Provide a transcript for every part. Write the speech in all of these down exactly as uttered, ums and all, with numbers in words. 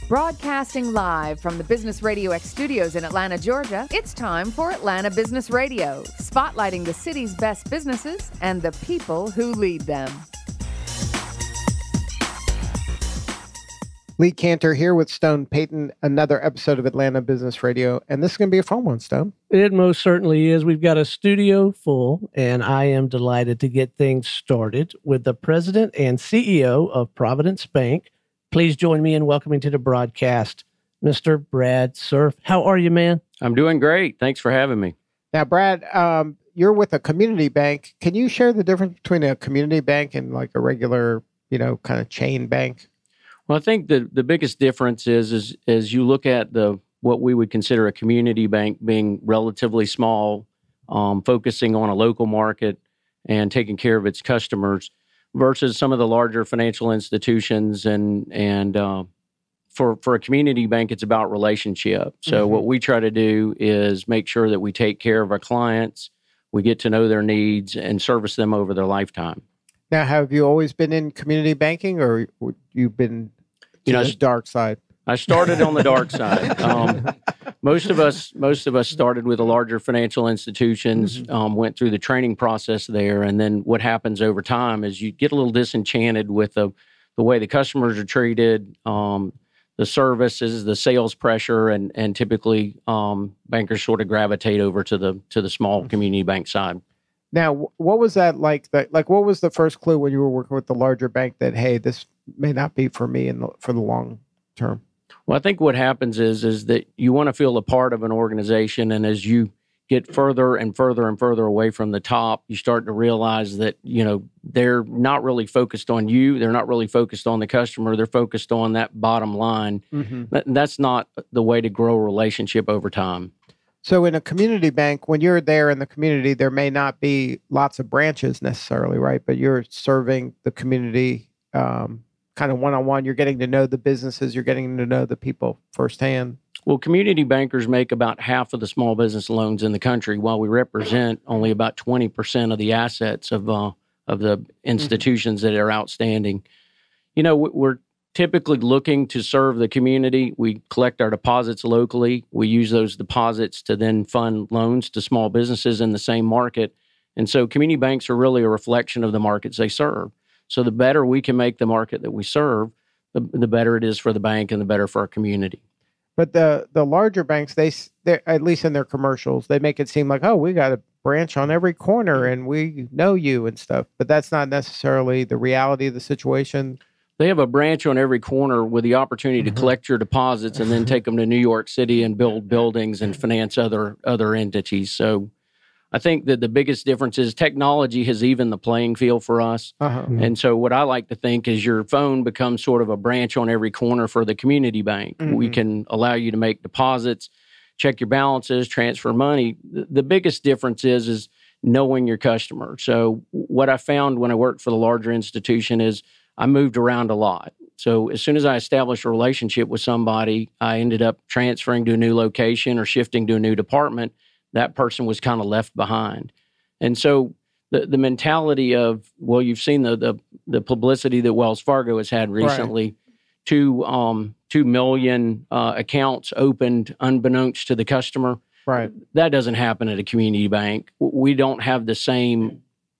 Broadcasting live from the Business Radio X studios in Atlanta, Georgia, it's time for Atlanta Business Radio, spotlighting the city's best businesses and the people who lead them. Lee Cantor here with Stone Payton, another episode of Atlanta Business Radio, and this is going to be a fun one, Stone. It most certainly is. We've got a studio full, and I am delighted to get things started with the president and C E O of Providence Bank. Please join me in welcoming to the broadcast, Mister Brad Surf. How are you, man? I'm doing great. Thanks for having me. Now, Brad, um, you're with a community bank. Can you share the difference between a community bank and like a regular, you know, kind of chain bank? Well, I think the, the biggest difference is, is as you look at the what we would consider a community bank being relatively small, um, focusing on a local market and taking care of its customers, versus some of the larger financial institutions. And and uh, for for a community bank, it's about relationship. So mm-hmm. what we try to do is make sure that we take care of our clients, we get to know their needs, and service them over their lifetime. Now, have you always been in community banking, or you've been to you know, the dark side? I started on the dark side. Um, most of us, most of us started with the larger financial institutions, mm-hmm. um, went through the training process there, and then what happens over time is you get a little disenchanted with the the way the customers are treated, um, the services, the sales pressure, and and typically um, bankers sort of gravitate over to the to the small mm-hmm. community bank side. Now, what was that like? That like, what was the first clue when you were working with the larger bank that, hey, this may not be for me in the, for the long term? Well, I think what happens is is that you want to feel a part of an organization, and as you get further and further and further away from the top, you start to realize that, you know, they're not really focused on you. They're not really focused on the customer. They're focused on that bottom line. Mm-hmm. That, that's not the way to grow a relationship over time. So in a community bank, when you're there in the community, there may not be lots of branches necessarily, right? But you're serving the community um, kind of one-on-one. You're getting to know the businesses. You're getting to know the people firsthand. Well, community bankers make about half of the small business loans in the country, while we represent only about twenty percent of the assets of uh, of the institutions mm-hmm. that are outstanding. You know, we're typically looking to serve the community. We collect our deposits locally. We use those deposits to then fund loans to small businesses in the same market. And so community banks are really a reflection of the markets they serve. So the better we can make the market that we serve, the, the better it is for the bank and the better for our community. But the the larger banks, they at least in their commercials, they make it seem like, oh, we got a branch on every corner and we know you and stuff. But that's not necessarily the reality of the situation. They have a branch on every corner with the opportunity to collect your deposits and then take them to New York City and build buildings and finance other other entities. So I think that the biggest difference is technology has evened the playing field for us. Uh-huh. And so what I like to think is your phone becomes sort of a branch on every corner for the community bank. Mm-hmm. We can allow you to make deposits, check your balances, transfer money. The, the biggest difference is, is knowing your customer. So what I found when I worked for the larger institution is I moved around a lot. So as soon as I established a relationship with somebody, I ended up transferring to a new location or shifting to a new department. That person was kind of left behind. And so the, the mentality of, well, you've seen the, the the publicity that Wells Fargo has had recently, right. two, um, two million uh, accounts opened unbeknownst to the customer. Right. That doesn't happen at a community bank. We don't have the same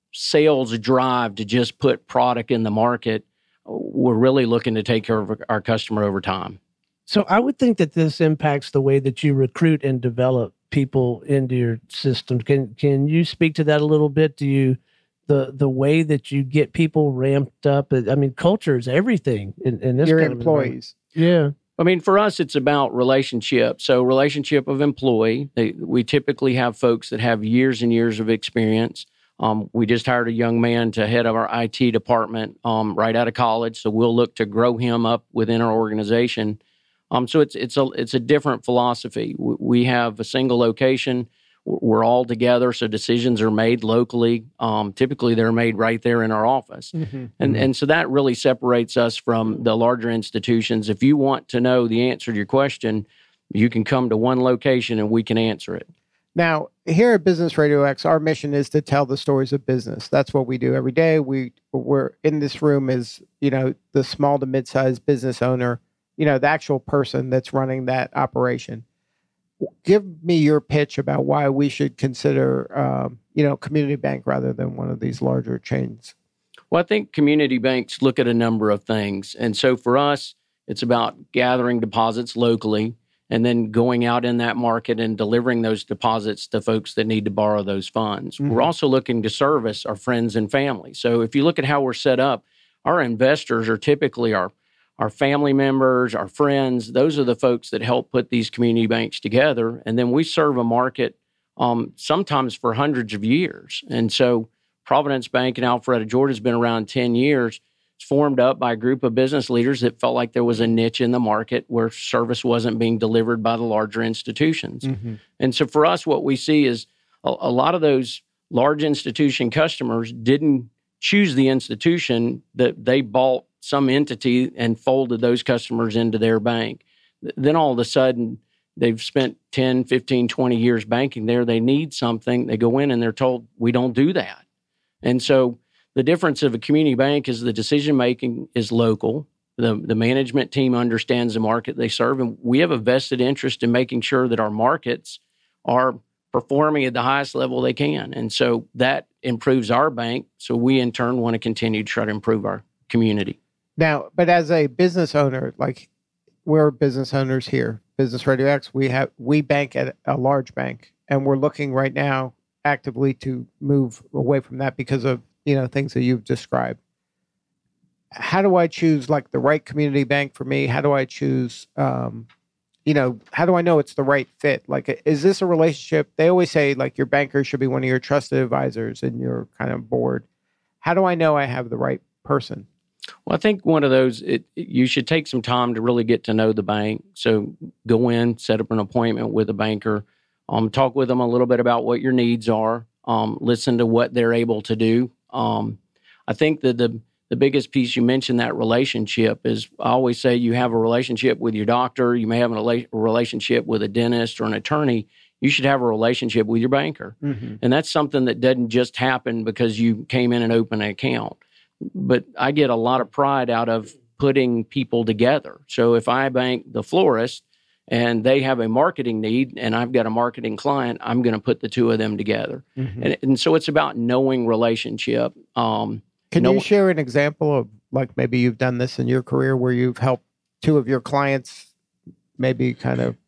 sales drive to just put product in the market. We're really looking to take care of our customer over time. So I would think that this impacts the way that you recruit and develop people into your system. Can can you speak to that a little bit? Do you the the way that you get people ramped up? I mean, culture is everything in, in this your kind employees. Of yeah. I mean, for us, it's about relationship. So relationship of employee. They, we typically have folks that have years and years of experience. Um, we just hired a young man to head of our I T department um, right out of college. So we'll look to grow him up within our organization. Um, so it's it's a it's a different philosophy. We have a single location. We're all together, so decisions are made locally. Um, typically, they're made right there in our office, mm-hmm. and mm-hmm. and so that really separates us from the larger institutions. If you want to know the answer to your question, you can come to one location and we can answer it. Now, here at Business Radio X, our mission is to tell the stories of business. That's what we do every day. We we're in this room is you know the small to mid-sized business owner. you know, the actual person that's running that operation. Give me your pitch about why we should consider, um, you know, community bank rather than one of these larger chains. Well, I think community banks look at a number of things. And so for us, it's about gathering deposits locally and then going out in that market and delivering those deposits to folks that need to borrow those funds. Mm-hmm. We're also looking to service our friends and family. So if you look at how we're set up, our investors are typically our Our family members, our friends, those are the folks that help put these community banks together. And then we serve a market um, sometimes for hundreds of years. And so Providence Bank in Alpharetta, Georgia has been around ten years. It's formed up by a group of business leaders that felt like there was a niche in the market where service wasn't being delivered by the larger institutions. Mm-hmm. And so for us, what we see is a, a lot of those large institution customers didn't choose the institution, that they bought some entity and folded those customers into their bank. Then all of a sudden, they've spent ten, fifteen, twenty years banking there. They need something. They go in and they're told, we don't do that. And so the difference of a community bank is the decision-making is local. The, the management team understands the market they serve, and we have a vested interest in making sure that our markets are performing at the highest level they can. And so that improves our bank. So we, in turn, want to continue to try to improve our community. Now, but as a business owner, like we're business owners here, Business Radio X, we have we bank at a large bank, and we're looking right now actively to move away from that because of, you know, things that you've described. How do I choose like the right community bank for me? How do I choose, um, you know, how do I know it's the right fit? Like, is this a relationship? They always say like your banker should be one of your trusted advisors in your kind of board. How do I know I have the right person? Well, I think one of those, it, you should take some time to really get to know the bank. So go in, set up an appointment with a banker, um, talk with them a little bit about what your needs are, um, listen to what they're able to do. Um, I think that the the biggest piece you mentioned, that relationship, is I always say you have a relationship with your doctor, you may have a, a relationship with a dentist or an attorney. You should have a relationship with your banker. Mm-hmm. And that's something that doesn't just happen because you came in and opened an account. But I get a lot of pride out of putting people together. So if I bank the florist and they have a marketing need and I've got a marketing client, I'm going to put the two of them together. Mm-hmm. And, and so it's about knowing relationship. Um, Can know- you share an example of like maybe you've done this in your career where you've helped two of your clients maybe kind of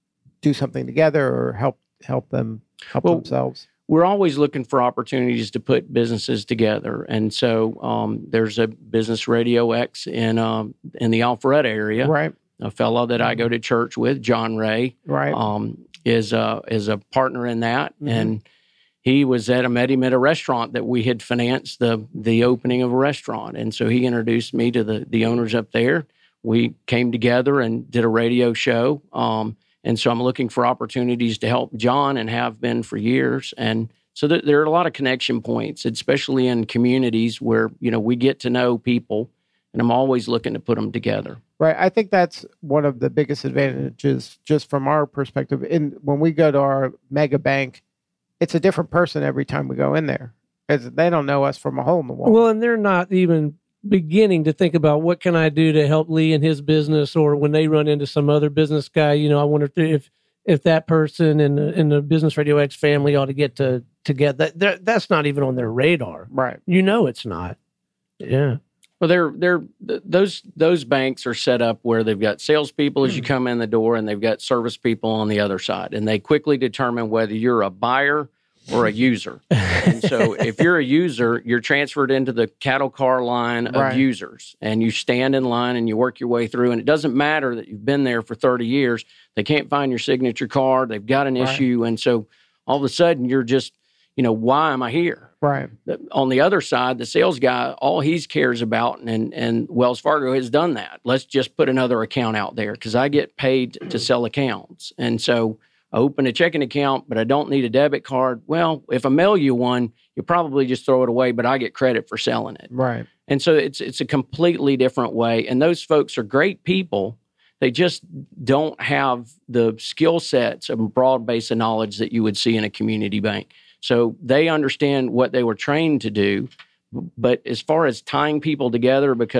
do something together or help help them help well, themselves? We're always looking for opportunities to put businesses together. And so um, there's a Business Radio X in um, in the Alpharetta area. Right. A fellow that I go to church with, John Ray, right. um, is, a, is a partner in that. Mm-hmm. And he was at, I met him at a restaurant that we had financed the the opening of a restaurant. And so he introduced me to the, the owners up there. We came together and did a radio show. Um, and so I'm looking for opportunities to help John and have been for years. And so th- there are a lot of connection points, especially in communities where, you know, we get to know people, and I'm always looking to put them together. Right. I think that's one of the biggest advantages just from our perspective. In when we go to our mega bank, it's a different person every time we go in there. Because they don't know us from a hole in the wall. Well, and they're not even beginning to think about what can I do to help Lee in his business, or when they run into some other business guy, you know, I wonder if if that person in the, in the Business Radio X family ought to get to together. That, that's not even on their radar. Right. You know, it's not. Yeah. Well, they're they're those those banks are set up where they've got salespeople as you come in the door, and they've got service people on the other side, and they quickly determine whether you're a buyer or a user. And so if you're a user, you're transferred into the cattle car line of right. users, and you stand in line and you work your way through. And it doesn't matter that you've been there for thirty years. They can't find your signature card. They've got an right. issue. And so all of a sudden you're just, you know, why am I here? Right. On the other side, the sales guy, all he cares about, and, and Wells Fargo has done that. Let's just put another account out there because I get paid to sell accounts. And so I open a checking account, but I don't need a debit card. Well, if I mail you one, you probably just throw it away, but I get credit for selling it. Right. And so it's it's a completely different way. And those folks are great people. They just don't have the skill sets and broad base of knowledge that you would see in a community bank. So they understand what they were trained to do. But as far as tying people together, because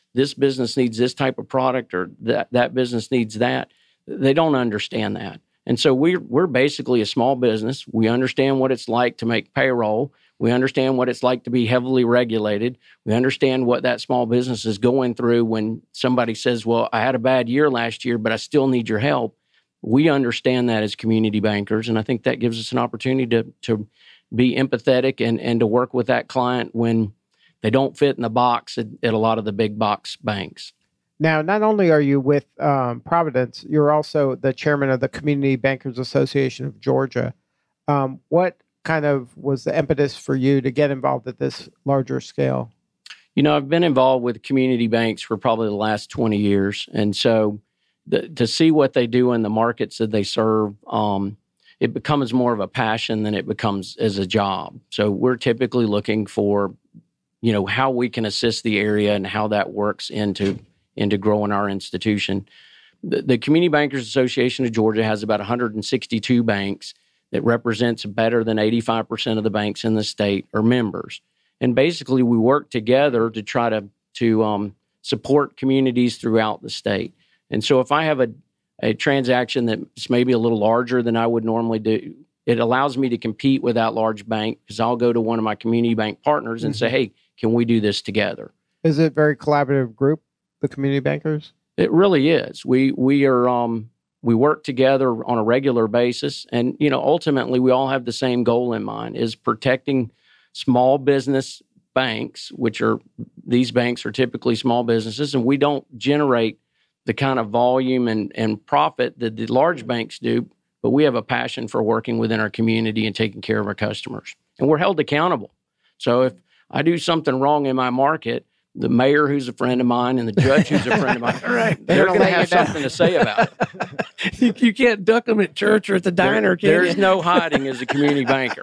this business needs this type of product or that, that business needs that. They don't understand that. And so we're, we're basically a small business. We understand what it's like to make payroll. We understand what it's like to be heavily regulated. We understand what that small business is going through when somebody says, well, I had a bad year last year, but I still need your help. We understand that as community bankers, and I think that gives us an opportunity to, to be empathetic and, and to work with that client when they don't fit in the box at, at a lot of the big box banks. Now, not only are you with um, Providence, you're also the chairman of the Community Bankers Association of Georgia. Um, what kind of was the impetus for you to get involved at this larger scale? You know, I've been involved with community banks for probably the last twenty years. And so the, to see what they do in the markets that they serve, um, it becomes more of a passion than it becomes as a job. So we're typically looking for, you know, how we can assist the area and how that works into into growing our institution. The, the Community Bankers Association of Georgia has about one hundred sixty-two banks that represents better than eighty-five percent of the banks in the state are members. And basically, we work together to try to, to um, support communities throughout the state. And so if I have a, a transaction that's maybe a little larger than I would normally do, it allows me to compete with that large bank because I'll go to one of my community bank partners and mm-hmm. say, hey, can we do this together? Is it a very collaborative group, the community bankers? It really is. We we are um, we work together on a regular basis, and you know, ultimately, we all have the same goal in mind: is protecting small business banks, which are these banks are typically small businesses, and we don't generate the kind of volume and and profit that the large banks do. But we have a passion for working within our community and taking care of our customers, and we're held accountable. So if I do something wrong in my market, the mayor, who's a friend of mine, and the judge, who's a friend of mine, right. they're going to have something to say about it. you, you can't duck them at church or at the diner, can There's you? no hiding as a community banker.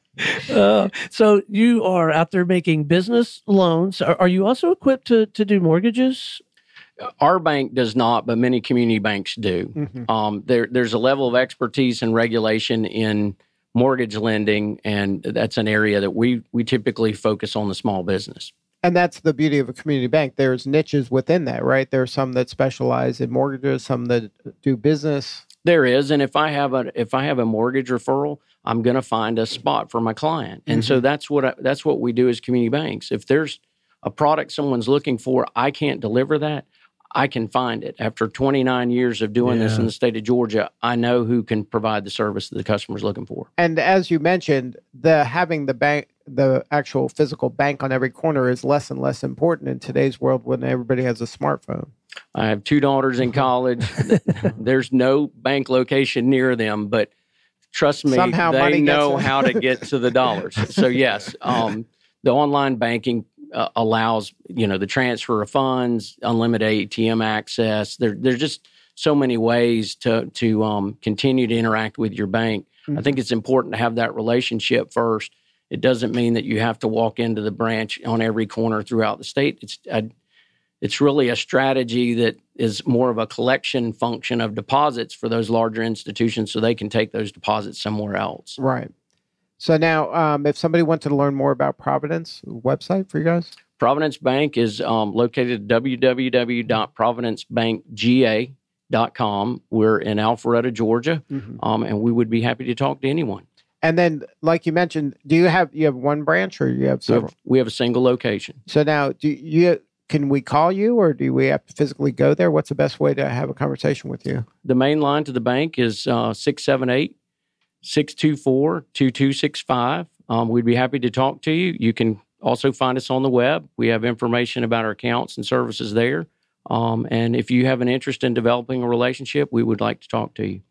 Uh, so you are out there making business loans. Are, are you also equipped to, to do mortgages? Our bank does not, but many community banks do. Mm-hmm. Um, there, there's a level of expertise and regulation in mortgage lending, and that's an area that we we typically focus on the small business. And that's the beauty of a community bank. There's niches within that, right? There are some that specialize in mortgages, some that do business. There is, and if I have a if I have a mortgage referral, I'm going to find a spot for my client, and mm-hmm. so that's what I, that's what we do as community banks. If there's a product someone's looking for, I can't deliver that. I can find it. After twenty-nine years of doing yeah. this in the state of Georgia, I know who can provide the service that the customer's looking for. And as you mentioned, the having the bank, the actual physical bank on every corner is less and less important in today's world when everybody has a smartphone. I have two daughters in college. There's no bank location near them, but trust me, Somehow they know gets... how to get to the dollars. So yes, um, the online banking Uh, allows, you know, the transfer of funds, unlimited A T M access. There, there's just so many ways to to um, continue to interact with your bank. Mm-hmm. I think it's important to have that relationship first. It doesn't mean that you have to walk into the branch on every corner throughout the state. It's a, it's really a strategy that is more of a collection function of deposits for those larger institutions so they can take those deposits somewhere else. Right. So now, um, if somebody wanted to learn more about Providence, website for you guys? Providence Bank is um, located at w w w dot providence bank g a dot com. We're in Alpharetta, Georgia, mm-hmm. um, and we would be happy to talk to anyone. And then, like you mentioned, do you have you have one branch or you have several? We have, we have a single location. So now, do you can we call you or do we have to physically go there? What's the best way to have a conversation with you? The main line to the bank is uh, six seven eight, six two four, two two six five. Um, we'd be happy to talk to you. You can also find us on the web. We have information about our accounts and services there. Um, and if you have an interest in developing a relationship, we would like to talk to you.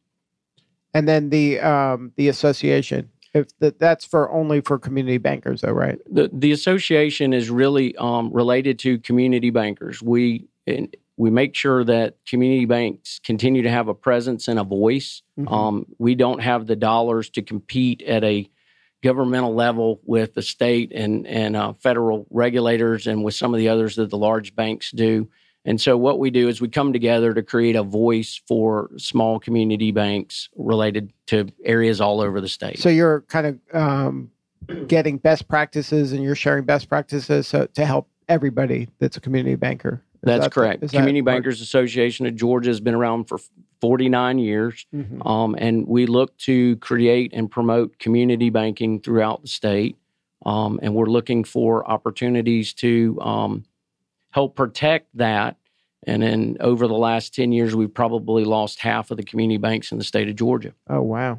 And then the um, the association, if the, that's for only for community bankers, though, right? The the association is really um, related to community bankers. We and, We make sure that community banks continue to have a presence and a voice. Mm-hmm. Um, we don't have the dollars to compete at a governmental level with the state and, and uh, federal regulators and with some of the others that the large banks do. And so what we do is we come together to create a voice for small community banks related to areas all over the state. So you're kind of um, getting best practices and you're sharing best practices so, to help everybody that's a community banker. That's that the- correct. is that Community part- Bankers Association of Georgia has been around for forty-nine years, Mhm. um, and we look to create and promote community banking throughout the state. Um, and we're looking for opportunities to um, help protect that. And then over the last ten years, we've probably lost half of the community banks in the state of Georgia. Oh, wow.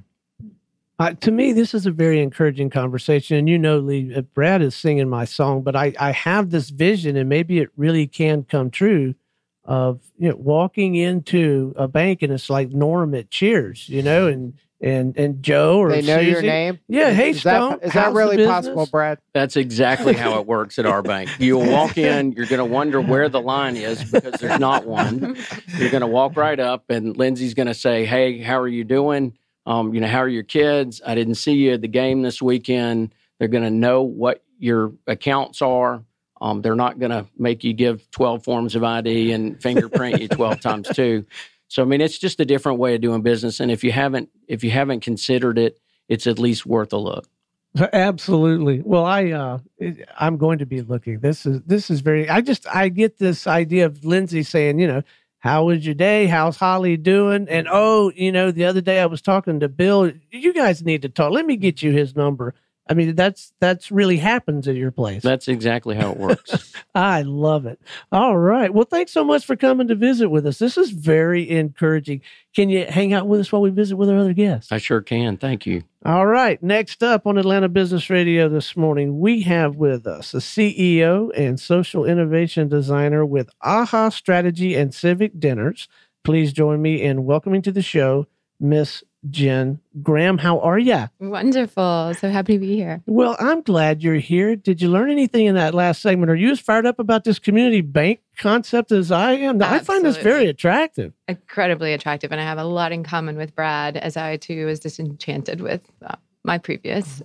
Uh, to me, this is a very encouraging conversation. And you know, Lee, uh, Brad is singing my song, but I, I have this vision, and maybe it really can come true, of you know walking into a bank and it's like Norm at Cheers, you know, and and and Joe or They know your Susie. name? Yeah, hey Is that, Stone, is how's that the really business? possible, Brad? That's exactly how it works at our bank. You'll walk in, you're going to wonder where the line is because there's not one. You're going to walk right up, and Lindsay's going to say, "Hey, how are you doing? Um, you know, how are your kids? I didn't see you at the game this weekend." They're going to know what your accounts are. Um, they're not going to make you give twelve forms of I D and fingerprint you twelve times too. So, I mean, it's just a different way of doing business. And if you haven't, if you haven't considered it, it's at least worth a look. Absolutely. Well, I uh, I'm going to be looking. This is this is very. I just I get this idea of Lindsay saying, you know, how was your day? How's Holly doing? And oh, you know, the other day I was talking to Bill. You guys need to talk. Let me get you his number. I mean, that's that's really happens at your place. That's exactly how it works. I love it. All right. Well, thanks so much for coming to visit with us. This is very encouraging. Can you hang out with us while we visit with our other guests? I sure can. Thank you. All right. Next up on Atlanta Business Radio this morning, we have with us a C E O and social innovation designer with AHA Strategy and Civic Dinners. Please join me in welcoming to the show, Miss Jen Graham. How are you? Wonderful. So happy to be here. Well, I'm glad you're here. Did you learn anything in that last segment? Are you as fired up about this community bank concept as I am? I find this very Absolutely. attractive. Incredibly attractive. And I have a lot in common with Brad, as I too was disenchanted with uh, my previous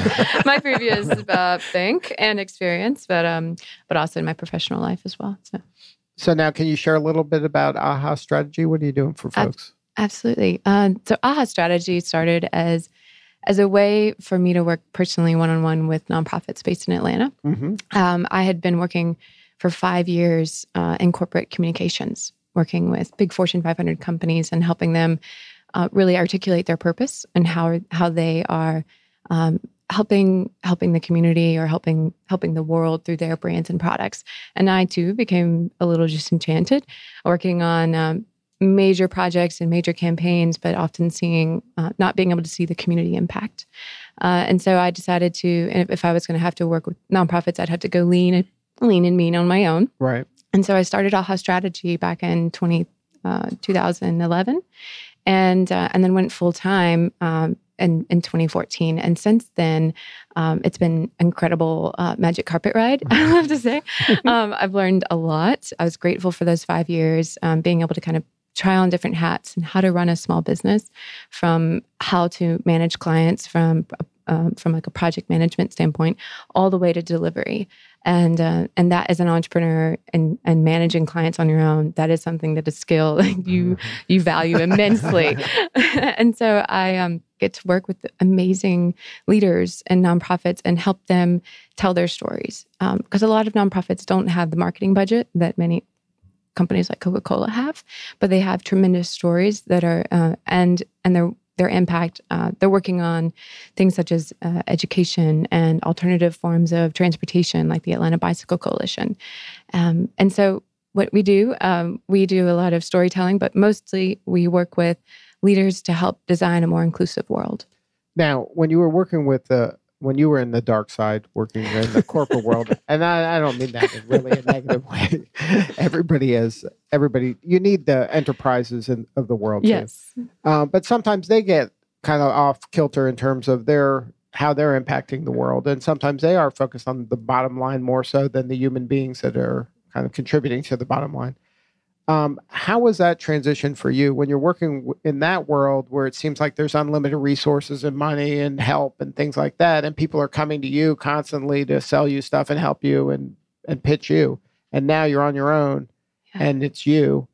my previous uh, bank and experience, but um, but also in my professional life as well. So So now can you share a little bit about AHA Strategy? What are you doing for folks? Absolutely. Um, so AHA Strategy started as as a way for me to work personally one-on-one with nonprofits based in Atlanta. Mm-hmm. Um, I had been working for five years uh, in corporate communications, working with big Fortune five hundred companies and helping them uh, really articulate their purpose and how how they are um, helping helping the community or helping helping the world through their brands and products. And I too became a little disenchanted, working on um, major projects and major campaigns, but often seeing, uh, not being able to see the community impact. Uh, and so I decided to, if, if I was going to have to work with nonprofits, I'd have to go lean and lean and mean on my own. Right. And so I started AHA Strategy back in twenty, uh, two thousand eleven and, uh, and then went full time, um, in, in twenty fourteen. And since then, um, it's been incredible uh, magic carpet ride, I have to say. um, I've learned a lot. I was grateful for those five years, um, being able to kind of try on different hats and how to run a small business, from how to manage clients from um, from like a project management standpoint, all the way to delivery. And uh, and that as an entrepreneur and and managing clients on your own, that is something that is skill you you value immensely. And so I um, get to work with amazing leaders and nonprofits and help them tell their stories. Because um, a lot of nonprofits don't have the marketing budget that many companies like Coca-Cola have, but they have tremendous stories that are uh, and and their their impact. Uh, they're working on things such as uh, education and alternative forms of transportation, like the Atlanta Bicycle Coalition. Um, and so, what we do, um, we do a lot of storytelling, but mostly we work with leaders to help design a more inclusive world. Now, when you were working with the when you were in the dark side, working in the corporate world, and I, I don't mean that in really a negative way. Everybody is, everybody, you need the enterprises in, of the world. Yes. Too. Um, but sometimes they get kind of off kilter in terms of their, how they're impacting the world. And sometimes they are focused on the bottom line more so than the human beings that are kind of contributing to the bottom line. Um, how was that transition for you when you're working in that world where it seems like there's unlimited resources and money and help and things like that, and people are coming to you constantly to sell you stuff and help you and, and pitch you, and now you're on your own, Yeah. and it's you,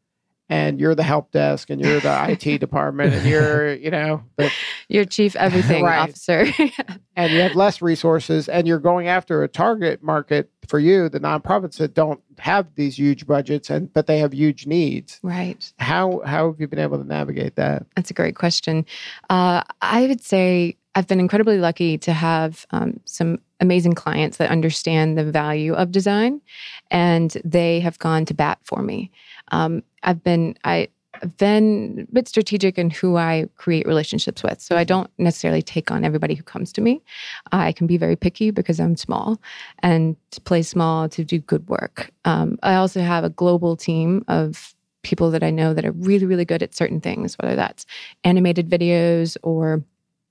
and you're the help desk and you're the I T department and you're, you know, the, your chief everything Right. officer. and you have less resources and you're going after a target market for you, the nonprofits that don't have these huge budgets and but they have huge needs. Right. How how have you been able to navigate that? That's a great question. Uh, I would say I've been incredibly lucky to have um, some amazing clients that understand the value of design, and they have gone to bat for me. Um, I've been I. I've been a bit strategic in who I create relationships with. So I don't necessarily take on everybody who comes to me. I can be very picky because I'm small and to play small to do good work. Um, I also have a global team of people that I know that are really, really good at certain things, whether that's animated videos or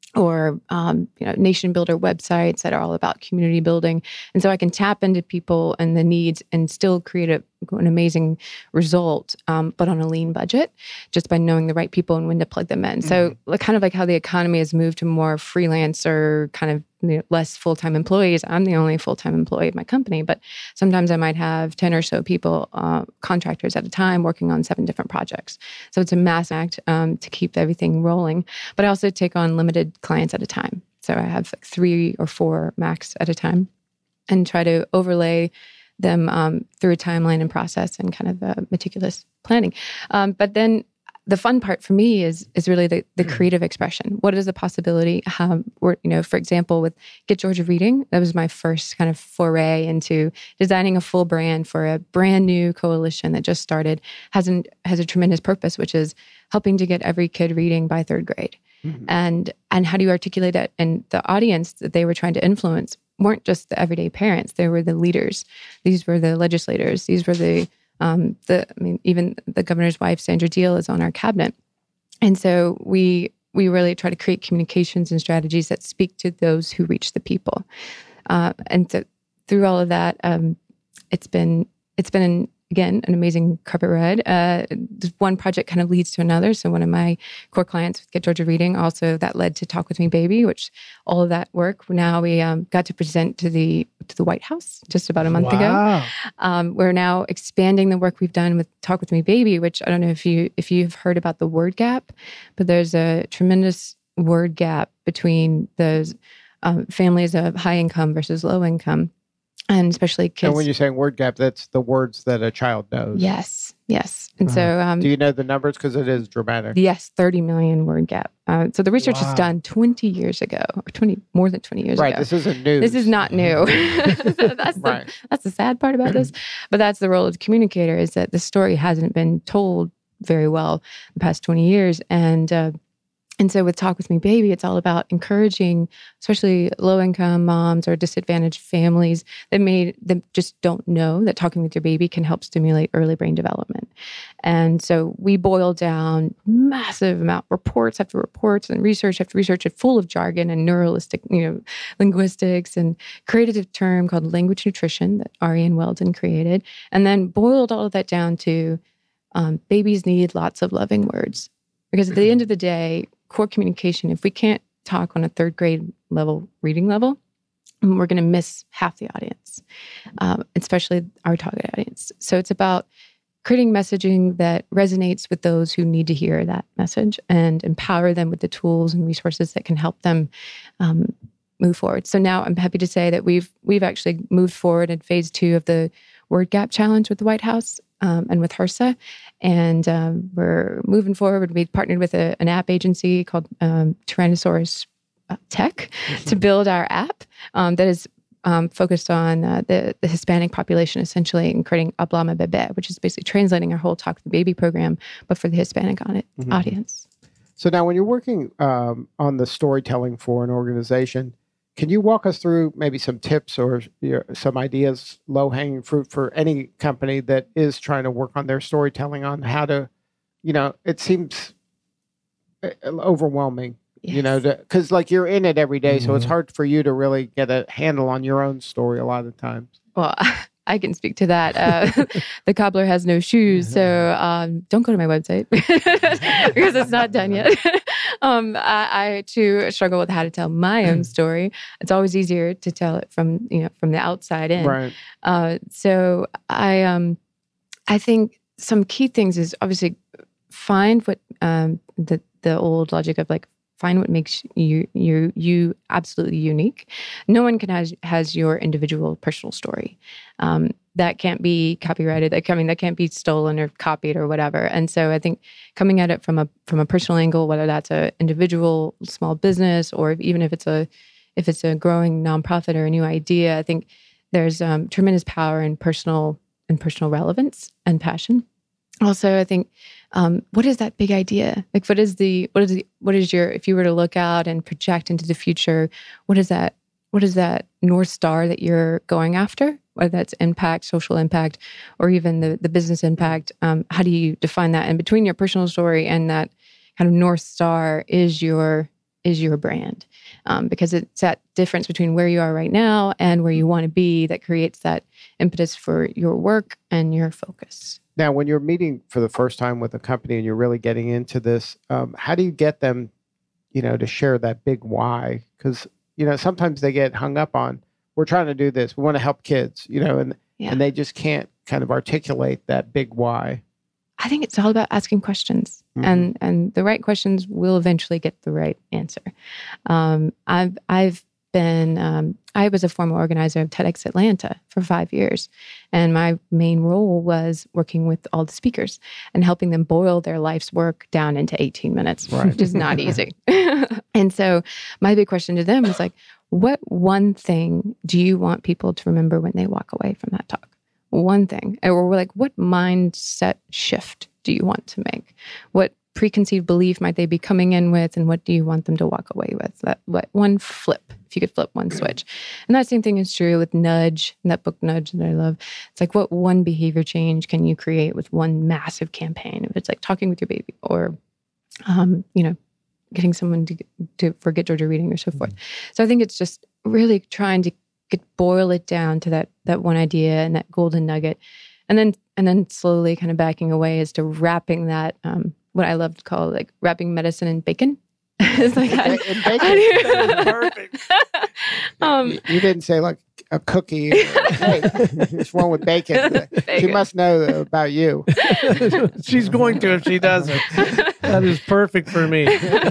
or um, you know, nation builder websites that are all about community building. And so I can tap into people and the needs and still create a, an amazing result, um, but on a lean budget, just by knowing the right people and when to plug them in. Mm-hmm. So like, kind of like how the economy has moved to more freelancer, kind of you know, less full-time employees. I'm the only full-time employee of my company, but sometimes I might have ten or so people, uh, contractors at a time working on seven different projects. So it's a mass act um, to keep everything rolling. But I also take on limited clients at a time. So I have like three or four max at a time and try to overlay them um, through a timeline and process and kind of uh, meticulous planning. Um, but then the fun part for me is is really the, the creative expression. What is the possibility? Um, or, you know, for example, with Get Georgia Reading, that was my first kind of foray into designing a full brand for a brand new coalition that just started, has, an, has a tremendous purpose, which is helping to get every kid reading by third grade. Mm-hmm. And and how do you articulate that? And the audience that they were trying to influence weren't just the everyday parents. They were the leaders. These were the legislators. These were the Um, the, I mean, even the governor's wife, Sandra Deal, is on our cabinet. And so we we really try to create communications and strategies that speak to those who reach the people. Uh, and so through all of that, um, it's been it's been an, again an amazing carpet ride. Uh, one project kind of leads to another. So one of my core clients with Get Georgia Reading, also that led to Talk With Me Baby, which all of that work now we um, got to present to the to the White House just about a month wow. ago. Um, we're now expanding the work we've done with Talk With Me Baby, which I don't know if you if you've heard about the word gap, but there's a tremendous word gap between those um, families of high income versus low income. And especially kids. And when you're saying word gap, that's the words that a child knows. Yes, yes. And uh-huh. so... Um, Do you know the numbers? Because it is dramatic. Yes, thirty million word gap. Uh, so the research wow. was done twenty years ago, or twenty more than twenty years right, ago. Right, this isn't new. This is not new. so that's, the, right. that's the sad part about this. But that's the role of the communicator, is that the story hasn't been told very well the past twenty years. And uh, And so with Talk With Me Baby, it's all about encouraging, especially low-income moms or disadvantaged families that may that just don't know that talking with your baby can help stimulate early brain development. And so we boil down massive amount reports after reports and research after research, full of jargon and neuralistic, you know, linguistics, and created a term called language nutrition that Ariane Weldon created, and then boiled all of that down to um, babies need lots of loving words. Because at the end of the day, core communication, if we can't talk on a third grade level, reading level, we're going to miss half the audience, um, especially our target audience. So it's about creating messaging that resonates with those who need to hear that message and empower them with the tools and resources that can help them um, move forward. So now I'm happy to say that we've we've actually moved forward in phase two of the Word Gap Challenge with the White House um, and with HRSA. And um, we're moving forward. We partnered with a, an app agency called um, Tyrannosaurus Tech mm-hmm. to build our app um, that is um, focused on uh, the, the Hispanic population, essentially, and creating Hablame Bebé, which is basically translating our whole Talk to the Baby program, but for the Hispanic on it, mm-hmm. audience. So now when you're working um, on the storytelling for an organization, can you walk us through maybe some tips or you know, some ideas, low-hanging fruit for any company that is trying to work on their storytelling on how to, you know, it seems overwhelming, yes. you know, because like you're in it every day, mm-hmm. so it's hard for you to really get a handle on your own story a lot of the times. Well, I can speak to that. Uh, the cobbler has no shoes, so um, don't go to my website because it's not done yet. um, I, I too struggle with how to tell my own story. It's always easier to tell it from you know from the outside in. Right. Uh, so I um, I think some key things is obviously find what um, the the old logic of like find what makes you you you absolutely unique. No one can has has your individual personal story. Um, that can't be copyrighted. That I mean, that can't be stolen or copied or whatever. And so I think coming at it from a from a personal angle, whether that's a individual small business or even if it's a if it's a growing nonprofit or a new idea, I think there's um, tremendous power in personal and personal relevance and passion. Also, I think, um, what is that big idea? Like, what is the, what is the, what is your, if you were to look out and project into the future, what is that, what is that North Star that you're going after? Whether that's impact, social impact, or even the, the business impact. Um, how do you define that? And between your personal story and that kind of North Star is your, is your brand. Um, because it's that difference between where you are right now and where you want to be that creates that impetus for your work and your focus. Now, when you're meeting for the first time with a company and you're really getting into this, um, how do you get them, you know, to share that big why? Because, you know, sometimes they get hung up on, we're trying to do this. We want to help kids, you know, and, Yeah. and they just can't kind of articulate that big why. I think it's all about asking questions, Mhm. and and the right questions will eventually get the right answer. Um, I've I've been um, I was a former organizer of TEDx Atlanta for five years, and my main role was working with all the speakers and helping them boil their life's work down into eighteen minutes, Right. which is not easy. And so my big question to them was like, what one thing do you want people to remember when they walk away from that talk? One thing. Or we're like, what mindset shift do you want to make? What preconceived belief might they be coming in with, and what do you want them to walk away with? That what one flip, if you could flip one switch. And that same thing is true with Nudge, and that book Nudge that I love. It's like, what one behavior change can you create with one massive campaign? If it's like talking with your baby, or um, you know, getting someone to to forget Georgia reading, or so forth. So I think it's just really trying to get boil it down to that that one idea and that golden nugget, and then and then slowly kind of backing away as to wrapping that um, what I love to call like wrapping medicine in bacon. It's like I, In bacon. Perfect. um, You didn't say like a cookie. Hey, what's wrong with bacon? She Bacon. must know about you. She's going to if she doesn't. That is perfect for me.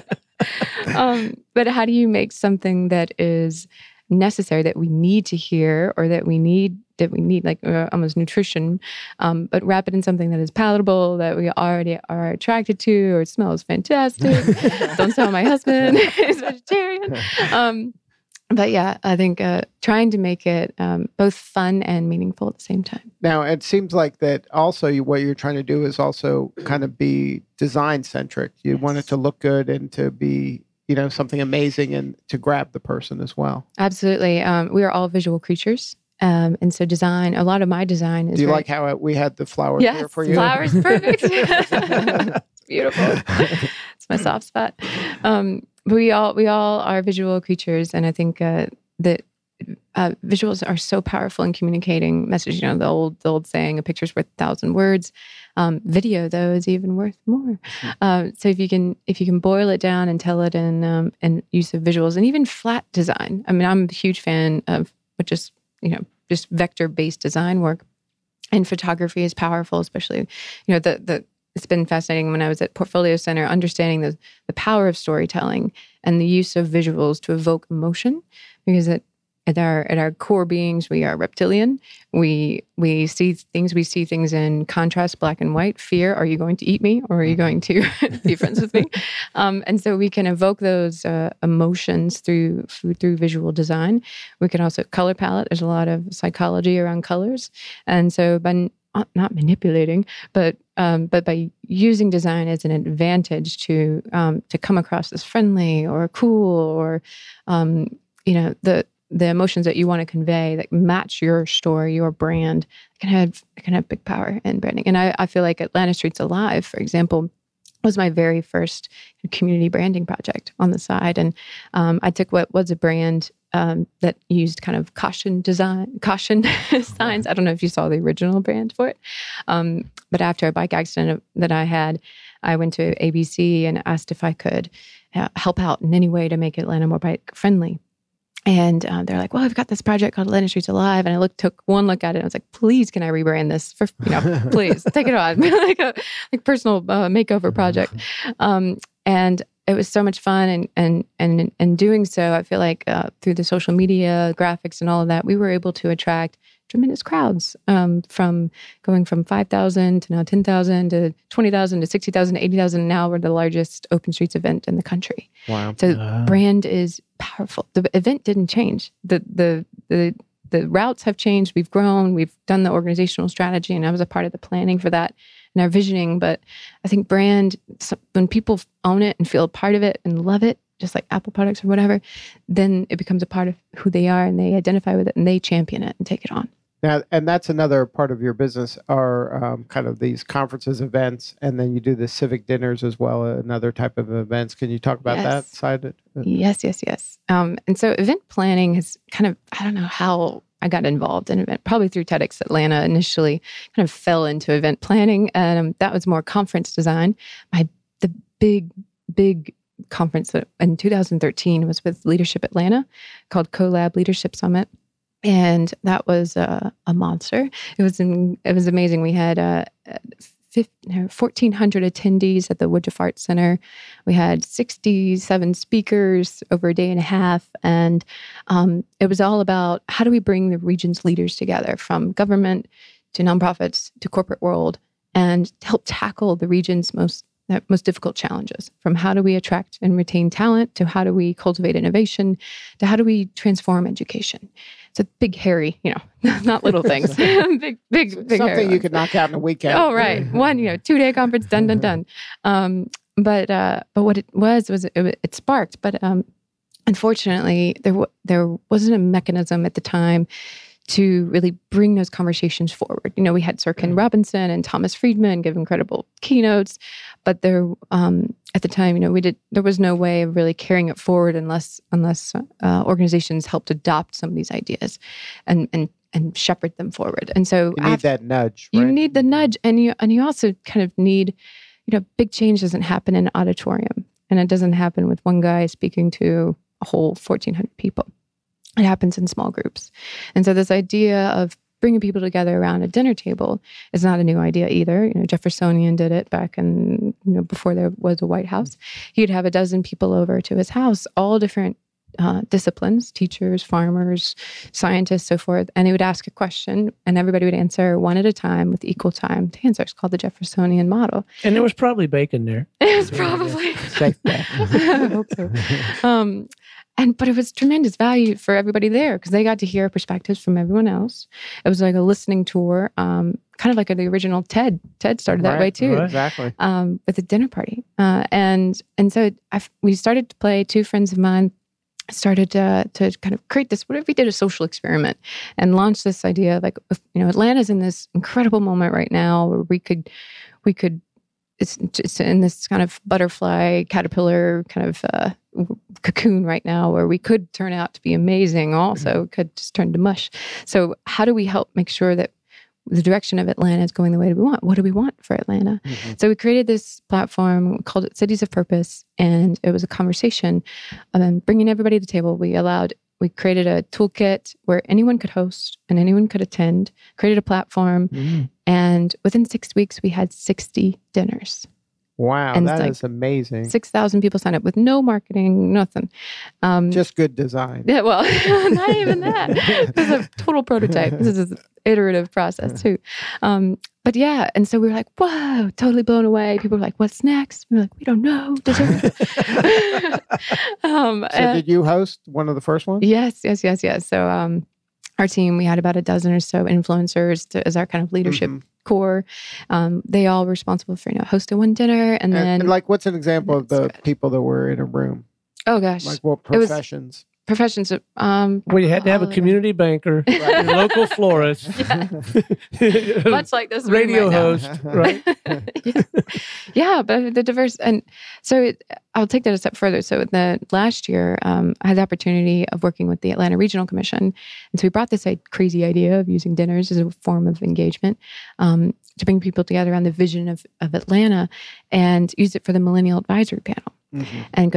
um, but how do you make something that is necessary, that we need to hear, or that we need that we need like uh, almost nutrition, um, but wrap it in something that is palatable, that we already are attracted to, or it smells fantastic. Don't tell my husband he's vegetarian. Um, but yeah, I think uh, trying to make it um, both fun and meaningful at the same time. Now, it seems like that also you, what you're trying to do is also kind of be design centric. You Yes. want it to look good and to be, you know, something amazing and to grab the person as well. Absolutely. Um, we are all visual creatures. Um, and so design, a lot of my design is Do you very- like how it, we had the flowers Yes, here for you? flowers, perfect. It's beautiful. It's my soft spot. Um, but we all we all are visual creatures, and I think uh, that uh, visuals are so powerful in communicating message. You know, the old the old saying, "A picture's worth a thousand words." Um, video, though, is even worth more. Um, so if you can if you can boil it down and tell it in um, in use of visuals, and even flat design. I mean, I'm a huge fan of just you know just vector based design work. And photography is powerful, especially, you know, the the it's been fascinating when I was at Portfolio Center, understanding the the power of storytelling and the use of visuals to evoke emotion, because at at our at our core beings, we are reptilian. We we see things, we see things in contrast, black and white. Fear: are you going to eat me, or are you going to be friends with me? Um, and so we can evoke those uh, emotions through through visual design. We can also color palette. There's a lot of psychology around colors, and so by not manipulating, but um, but by using design as an advantage to um, to come across as friendly or cool, or um, you know the the emotions that you want to convey that match your story, your brand, can have can have big power in branding. And I, I feel like Atlanta Streets Alive, for example, was my very first community branding project on the side. And um, I took what was a brand um, that used kind of caution design, caution signs. I don't know if you saw the original brand for it. Um, but after a bike accident that I had, I went to A B C and asked if I could uh, help out in any way to make Atlanta more bike friendly. And um, they're like, well, I've got this project called Atlanta Streets Alive. And I looked, took one look at it. And I was like, please, can I rebrand this? For, you know, please take it on. like a like personal uh, makeover project. Um, and it was so much fun. And and and in doing so, I feel like uh, through the social media, graphics and all of that, we were able to attract tremendous crowds um, from going from five thousand to now ten thousand to twenty thousand to sixty thousand to eighty thousand. Now we're the largest open streets event in the country. Wow. So Wow. brand is powerful. The event didn't change. The, the, the, the routes have changed. We've grown. We've done the organizational strategy, and I was a part of the planning for that and our visioning. But I think brand, when people own it and feel a part of it and love it, just like Apple products or whatever, then it becomes a part of who they are, and they identify with it, and they champion it and take it on. Now, and that's another part of your business are um, kind of these conferences, events, and then you do the civic dinners as well, another type of events. Can you talk about Yes. that side? of it? Yes, yes, yes. Um, and so event planning is kind of, I don't know how I got involved in event, probably through TEDx Atlanta initially, kind of fell into event planning. And um, that was more conference design. My, the big, big conference that in two thousand thirteen was with Leadership Atlanta called CoLab Leadership Summit. And that was uh, a monster. It was in, it was amazing. We had uh, fourteen hundred attendees at the Woodruff Arts Center. We had sixty-seven speakers over a day and a half. And um, it was all about how do we bring the region's leaders together, from government to nonprofits to corporate world, and help tackle the region's most uh, most difficult challenges, from how do we attract and retain talent to how do we cultivate innovation to how do we transform education. It's a big, hairy, you know, not little things. big, big, big. Something hairy you ones. could knock out in a weekend. Oh, right. One, you know, two day conference, done, done, done. Um, but uh, but what it was was it, it sparked. But um, unfortunately, there w- there wasn't a mechanism at the time to really bring those conversations forward. You know, we had Sir Ken Robinson and Thomas Friedman give incredible keynotes, but there, um, at the time, you know, we did, there was no way of really carrying it forward unless, unless uh, organizations helped adopt some of these ideas and, and, and shepherd them forward. And so You need after- that nudge. you right? need the nudge, and you, and you also kind of need, you know, big change doesn't happen in an auditorium, and it doesn't happen with one guy speaking to a whole fourteen hundred people. It happens in small groups. And so this idea of bringing people together around a dinner table is not a new idea either. You know, Jeffersonian did it back in, you know, before there was a White House. He'd have a dozen people over to his house, all different uh, disciplines, teachers, farmers, scientists, so forth. And he would ask a question, and everybody would answer one at a time with equal time to answer. It's called the Jeffersonian model. And there was probably bacon there. It was probably... Safe bet. I hope so. Um, and but it was tremendous value for everybody there because they got to hear perspectives from everyone else. It was like a listening tour, um, kind of like the original TED. TED started that Right, way too, right. Exactly. um, with a dinner party. Uh, and and so I, we started to play. Two friends of mine started to to kind of create this. What if we did a social experiment and launched this idea of like, you know, Atlanta's in this incredible moment right now where we could we could. It's, it's in this kind of butterfly, caterpillar kind of uh, cocoon right now where we could turn out to be amazing also, could just turn to mush. So how do we help make sure that the direction of Atlanta is going the way that we want? What do we want for Atlanta? Mhm. So we created this platform, we called it Cities of Purpose, and it was a conversation um, bringing everybody to the table. We allowed We created a toolkit where anyone could host and anyone could attend, created a platform, Mm. and within six weeks, we had sixty dinners. Wow, And that it's is amazing. six thousand people signed up with no marketing, nothing. Um, Just good design. yeah, well, not even that. It was a total prototype. This is an iterative process too. Um, but yeah, and so we were like, whoa, totally blown away. People were like, what's next? We were like, we don't know. Dessert. um, So and- did you host one of the first ones? Yes, yes, yes, yes. So um, our team, we had about a dozen or so influencers to, as our kind of leadership Mhm. core. Um, they all were responsible for, you know, hosting one dinner and And, then, and like, what's an example of the That's good. people that were in a room? oh gosh, Like, what It was- professions? professions. of, Um, Well, you had to have a all- community banker, your local florist, Much like this room radio right now. host, right? yeah. yeah, but the diverse, and so it, I'll take that a step further. So the last year, um, I had the opportunity of working with the Atlanta Regional Commission, and so we brought this like, crazy idea of using dinners as a form of engagement um, to bring people together around the vision of, of Atlanta, and use it for the Millennial Advisory Panel. Mhm. And because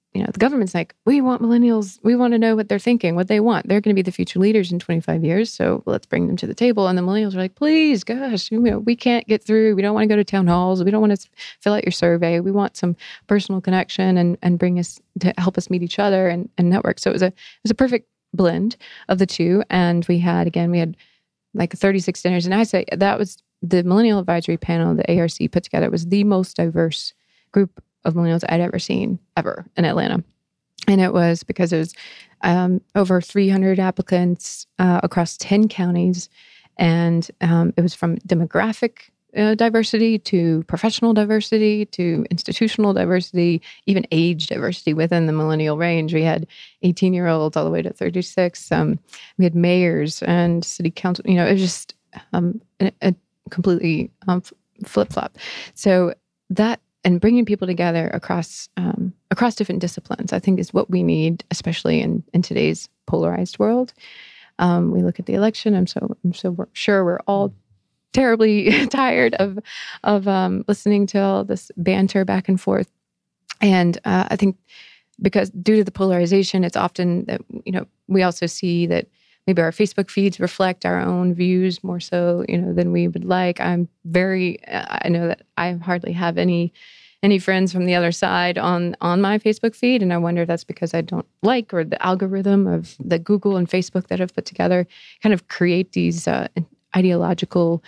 you know, the government's like, we want millennials. We want to know what they're thinking, what they want. They're going to be the future leaders in twenty-five years. So let's bring them to the table. And the millennials are like, please, gosh, you know, we can't get through. We don't want to go to town halls. We don't want to fill out your survey. We want some personal connection and and bring us to help us meet each other and, and network. So it was a it was a perfect blend of the two. And we had, again, we had like thirty-six dinners. And I say that was the Millennial Advisory Panel the A R C put together. It was the most diverse group of millennials I'd ever seen ever in Atlanta. And it was because it was um, over three hundred applicants uh, across ten counties. And um, it was from demographic uh, diversity to professional diversity to institutional diversity, even age diversity within the millennial range. We had eighteen-year-olds all the way to thirty-six. Um, we had mayors and city council. You know, it was just um, a, a completely um, flip-flop. So that and bringing people together across um, across different disciplines, I think, is what we need, especially in, in today's polarized world. Um, we look at the election. I'm so I'm so we're, sure we're all terribly tired of of um, listening to all this banter back and forth. And uh, I think because due to the polarization, it's often that, you know, we also see that maybe our Facebook feeds reflect our own views more so, you know, than we would like. I'm very, I know that I hardly have any any friends from the other side on on my Facebook feed, and I wonder if that's because I don't like, or the algorithm of the Google and Facebook that have put together kind of create these uh, ideological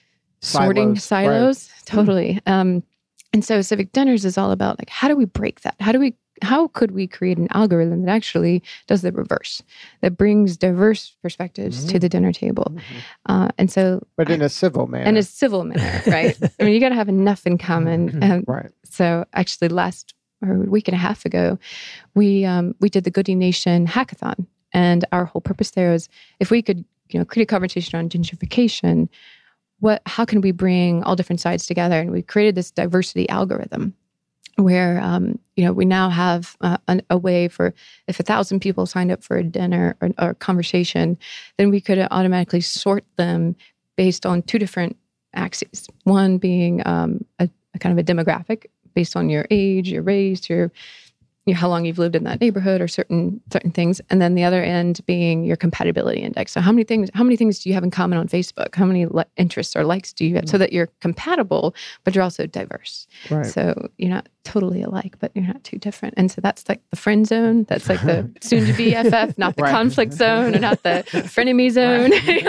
sorting Silos, silos. right. Totally. Um, and so Civic Dinners is all about, like, how do we break that? How do we How could we create an algorithm that actually does the reverse, that brings diverse perspectives Mm-hmm. to the dinner table? Mm-hmm. Uh, and so, But in a civil manner. in a civil manner, right? I mean, you got to have enough in common. Um, right. so, actually, last or a week and a half ago, we um, we did the Goody Nation hackathon, and our whole purpose there was, if we could, you know, create a conversation on gentrification, what, how can we bring all different sides together? And we created this diversity algorithm, where, um, you know, we now have uh, an, a way for, if a thousand people signed up for a dinner or, or conversation, then we could automatically sort them based on two different axes. One being um, a, a kind of a demographic based on your age, your race, your, your how long you've lived in that neighborhood, or certain certain things, and then the other end being your compatibility index. So how many things how many things do you have in common on Facebook? How many li- interests or likes do you have, so that you're compatible, but you're also diverse. Right. So you're not totally alike, but you're not too different. And so that's like the friend zone. That's like the soon to be F F, not the Right. conflict zone, or not the frenemy zone.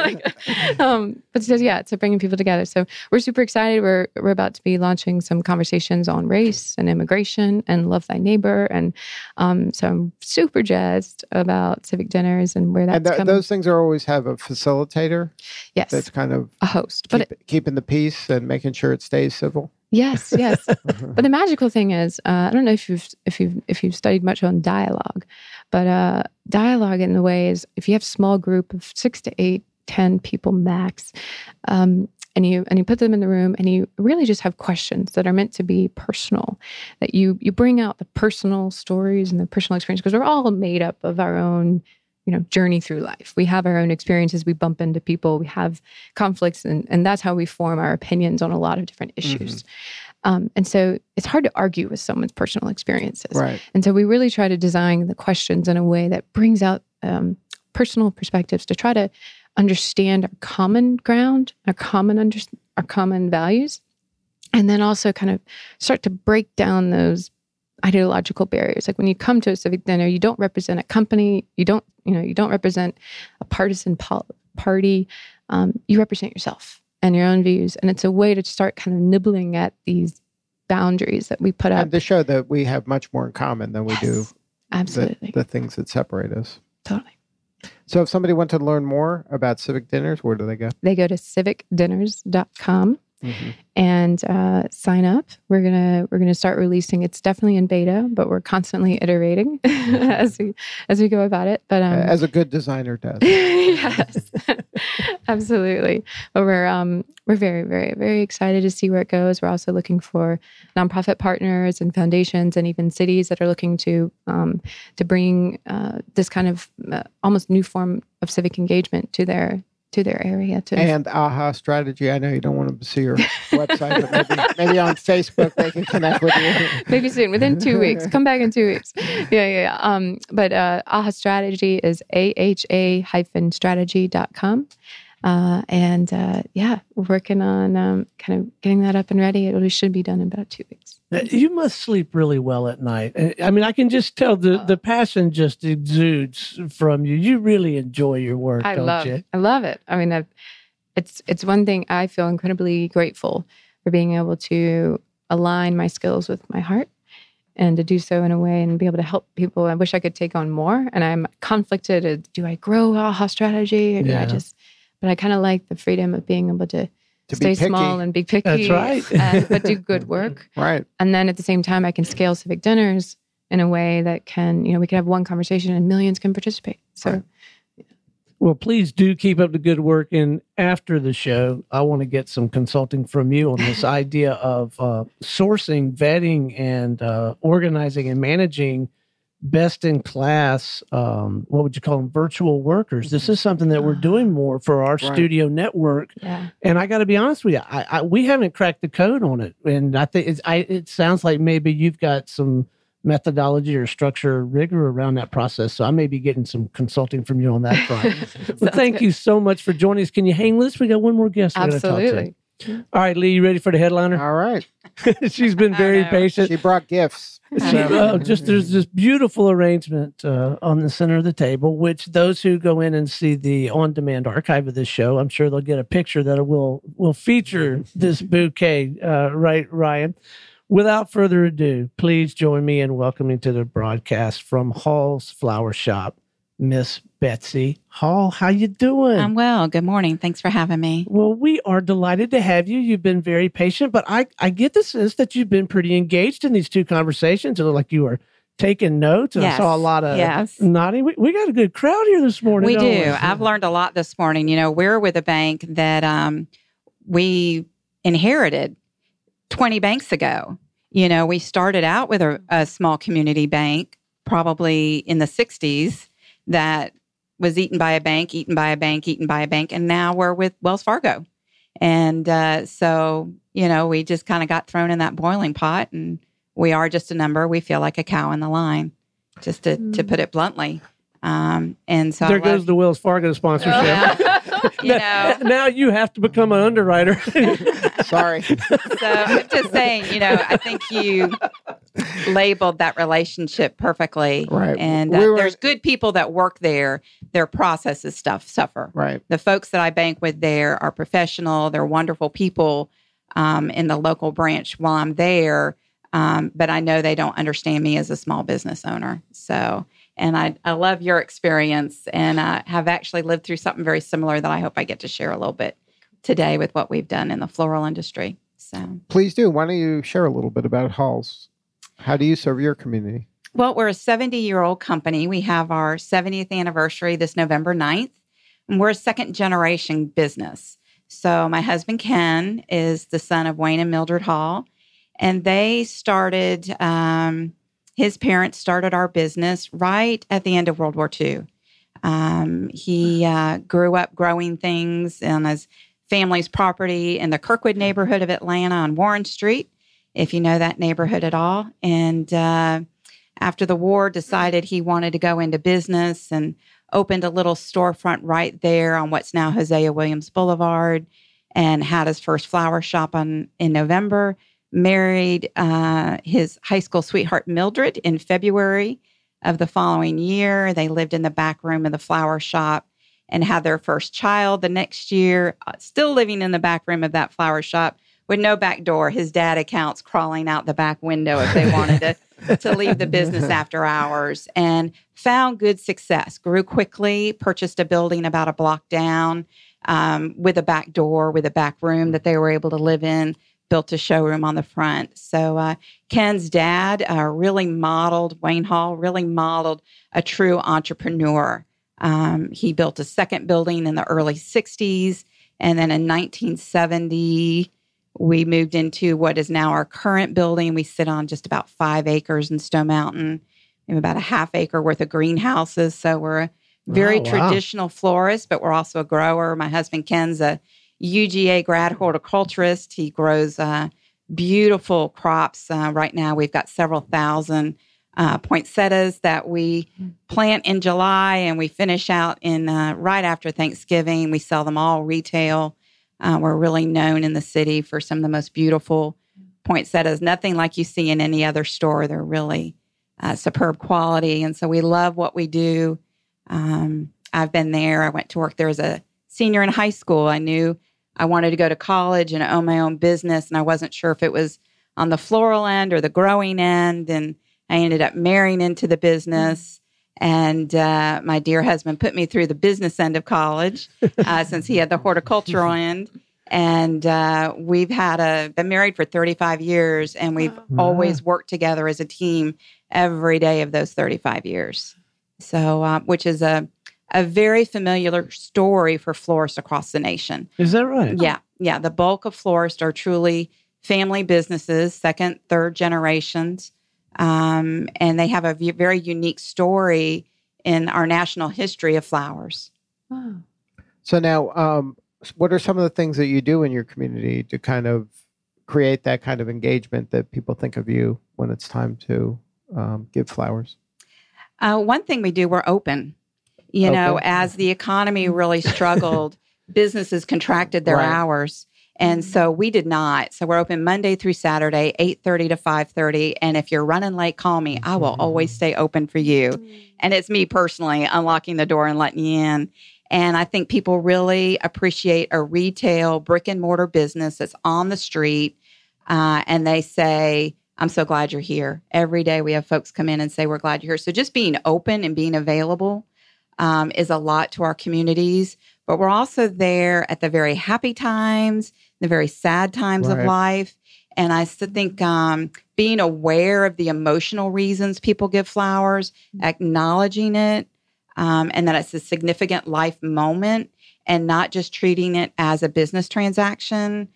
Like, um, but so yeah, so bringing people together. So we're super excited. We're we're about to be launching some conversations on race and immigration and love thy neighbor. And um, so I'm super jazzed about Civic Dinners and where that's And th- coming. those things are always have a facilitator Yes, that's kind of a host. keep, But it, keeping the peace and making sure it stays civil. yes, yes. But the magical thing is, uh, I don't know if you've if you've if you've studied much on dialogue, but uh, dialogue in the way is, if you have a small group of six to eight, ten people max, um, and you and you put them in the room, and you really just have questions that are meant to be personal, that you you bring out the personal stories and the personal experience, because we're all made up of our own, you know, journey through life. We have our own experiences. We bump into people. We have conflicts, and, and that's how we form our opinions on a lot of different issues. Mm-hmm. Um, and so it's hard to argue with someone's personal experiences. Right. And so we really try to design the questions in a way that brings out um, personal perspectives to try to understand our common ground, our common under, our common values, and then also kind of start to break down those ideological barriers. Like when you come to a civic dinner, you don't represent a company, you don't, you know, you don't represent a partisan pol- party. Um, you represent yourself and your own views, and it's a way to start kind of nibbling at these boundaries that we put up. And to show that we have much more in common than we Yes, do absolutely, the, the things that separate us. totally. So if somebody wants to learn more about Civic Dinners, where do they go? They go to civic dinners dot com. Mm-hmm. And uh, sign up. We're gonna we're gonna start releasing. It's definitely in beta, but we're constantly iterating as we as we go about it. But um, As a good designer does. yes, absolutely. But we're um we're very very very excited to see where it goes. We're also looking for nonprofit partners and foundations, and even cities that are looking to um to bring uh, this kind of uh, almost new form of civic engagement to their to their area too. And AHA Strategy. I know you don't want to see your website, but maybe, maybe on Facebook they can connect with you. Maybe soon, within two weeks. Come back in two weeks. Yeah, yeah. yeah. Um, but uh, AHA Strategy is A H A strategy dot com. Uh, and uh, yeah, we're working on um, kind of getting that up and ready. It should be done in about two weeks. You must sleep really well at night. I mean, I can just tell the, the passion just exudes from you. You really enjoy your work, I don't love, you? I love it. I mean, I've, it's it's one thing I feel incredibly grateful for being able to align my skills with my heart and to do so in a way and be able to help people. I wish I could take on more. And I'm conflicted. Do I grow AHA Strategy or do Yeah. I just... But I kind of like the freedom of being able to, To stay be picky. small and be picky. That's right. and, but do good work. Right. And then at the same time, I can scale civic dinners in a way that can, you know, we can have one conversation and millions can participate. So, Right. Well, please do keep up the good work. And after the show, I want to get some consulting from you on this idea of uh, sourcing, vetting, and uh, organizing and managing best in class, um, what would you call them, virtual workers. This is something that we're doing more for our Right. studio network. yeah. And I got to be honest with you, I, I, we haven't cracked the code on it. And I think it's, I, it sounds like maybe you've got some methodology or structure or rigor around that process. So I may be getting some consulting from you on that front. But thank you so much for joining us. Can you hang with us? We got one more guest we're going to talk Absolutely. to. All right, Lee, you ready for the headliner? All right. She's been very know. patient. She brought gifts. She, uh, just there's this beautiful arrangement uh, on the center of the table, which those who go in and see the on-demand archive of this show, I'm sure they'll get a picture that will will feature this bouquet. Uh, right, Ryan? Without further ado, please join me in welcoming to the broadcast from Hall's Flower Shop, Miss Betsy Hall. How you doing? I'm well. Good morning. Thanks for having me. Well, we are delighted to have you. You've been very patient, but I, I get the sense that you've been pretty engaged in these two conversations. It looked like you were taking notes, and Yes. I saw a lot of Yes. nodding. We, we got a good crowd here this morning. We don't do. I've learned a lot this morning. You know, we're with a bank that um, we inherited twenty banks ago. You know, we started out with a, a small community bank, probably in the sixties, that was eaten by a bank, eaten by a bank, eaten by a bank. And now we're with Wells Fargo. And uh, so, you know, we just kind of got thrown in that boiling pot, and we are just a number. We feel like a cow in the line, just to, to put it bluntly. Um, and so There I goes love, the Wells Fargo sponsorship. Yeah. you know, Now you have to become an underwriter. Sorry. so I'm just saying, you know, I think you labeled that relationship perfectly. Right. And uh, We were- there's good people that work there. Their processes stuff suffer. Right. The folks that I bank with there are professional. They're wonderful people um, in the local branch while I'm there. Um, but I know they don't understand me as a small business owner. So, and I, I love your experience, and I have actually lived through something very similar that I hope I get to share a little bit today with what we've done in the floral industry. So, Please do. Why don't you share a little bit about Halls? How do you serve your community? well, we're a seventy-year-old company. We have our seventieth anniversary this November ninth, and we're a second-generation business. So my husband, Ken, is the son of Wayne and Mildred Hall, and they started, um, his parents started our business right at the end of World War Two. Um, he uh, grew up growing things on his family's property in the Kirkwood neighborhood of Atlanta on Warren Street, if you know that neighborhood at all. And uh, after the war, decided he wanted to go into business and opened a little storefront right there on what's now Hosea Williams Boulevard, and had his first flower shop on in November. Married uh, his high school sweetheart, Mildred, in February of the following year. They lived in the back room of the flower shop and had their first child the next year, uh, still living in the back room of that flower shop with no back door. His dad accounts crawling out the back window if they wanted to, to leave the business after hours, and found good success. Grew quickly, purchased a building about a block down um, with a back door, with a back room that they were able to live in. Built a showroom on the front. So uh, Ken's dad uh, really modeled, Wayne Hall really modeled a true entrepreneur. Um, he built a second building in the early sixties. And then in nineteen seventy, we moved into what is now our current building. We sit on just about five acres in Stone Mountain. We have about a half acre worth of greenhouses. So we're a Very Oh, wow. traditional florist, but we're also a grower. My husband Ken's a U G A grad horticulturist. He grows uh, beautiful crops. Uh, right now, we've got several thousand uh, poinsettias that we plant in July, and we finish out in uh, right after Thanksgiving. We sell them all retail. Uh, we're really known in the city for some of the most beautiful poinsettias. Nothing like you see in any other store. They're really uh, superb quality, and so we love what we do. Um, I've been there. I went to work there as a senior in high school. I knew I wanted to go to college and own my own business, and I wasn't sure if it was on the floral end or the growing end. And I ended up marrying into the business. And uh, my dear husband put me through the business end of college uh, since he had the horticultural end. And uh, we've had a been married for thirty-five years, and we've Wow. always worked together as a team every day of those thirty-five years. So, uh, which is a a very familiar story for florists across the nation. Is that right? Yeah, yeah. The bulk of florists are truly family businesses, second, third generations, um, and they have a v- very unique story in our national history of flowers. Wow. So now, um, what are some of the things that you do in your community to kind of create that kind of engagement that people think of you when it's time to um, give flowers? Uh, one thing we do, we're open. You know, Open. as the economy really struggled, businesses contracted their Right. hours. And so we did not. So we're open Monday through Saturday, eight thirty to five thirty. And if you're running late, call me. I will always stay open for you. And it's me personally unlocking the door and letting you in. And I think people really appreciate a retail brick and mortar business that's on the street. Uh, and they say, I'm so glad you're here. Every day we have folks come in and say, we're glad you're here. So just being open and being available um, is a lot to our communities. But we're also there at the very happy times, the very sad times Right. of life. And I still think um, being aware of the emotional reasons people give flowers, acknowledging it, um, and that it's a significant life moment, and not just treating it as a business transaction,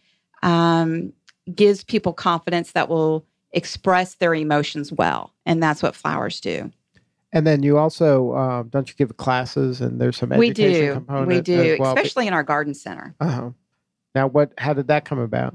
um, gives people confidence that will express their emotions well. And that's what flowers do. And then you also, um, don't you give classes, and there's some We education do. component We do, as well? especially in our garden center. Uh-huh. Now, what? How did that come about?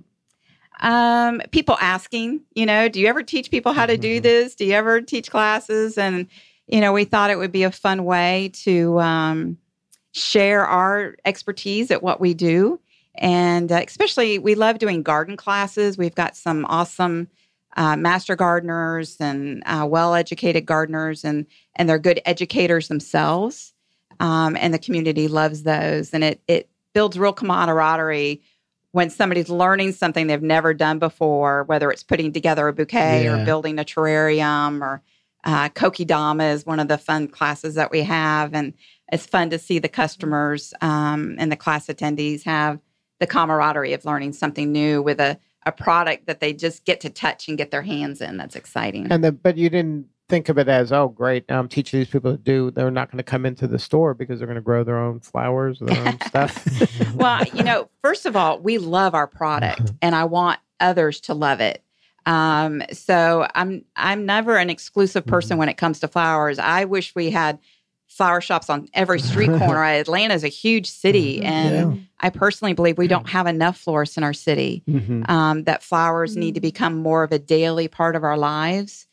Um, people asking, you know, do you ever teach people how to do Mhm. this? Do you ever teach classes? And, you know, we thought it would be a fun way to um, share our expertise at what we do. And uh, especially, we love doing garden classes. We've got some awesome uh, master gardeners and uh, well-educated gardeners, and and they're good educators themselves. Um, and the community loves those. And it it builds real camaraderie when somebody's learning something they've never done before, whether it's putting together a bouquet Yeah. or building a terrarium, or uh, Kokedama is one of the fun classes that we have. And it's fun to see the customers um, and the class attendees have the camaraderie of learning something new with a, a product that they just get to touch and get their hands in. That's exciting. And then, but you didn't think of it as, oh, great, now I'm teaching these people to do. They're not going to come into the store because they're going to grow their own flowers, their own stuff. Well, you know, first of all, we love our product, and I want others to love it. Um, so I'm I'm never an exclusive person when it comes to flowers. I wish we had flower shops on every street corner. Atlanta is a huge city, and Yeah. I personally believe we don't have enough florists in our city. Mhm. Um, that flowers need to become more of a daily part of our lives.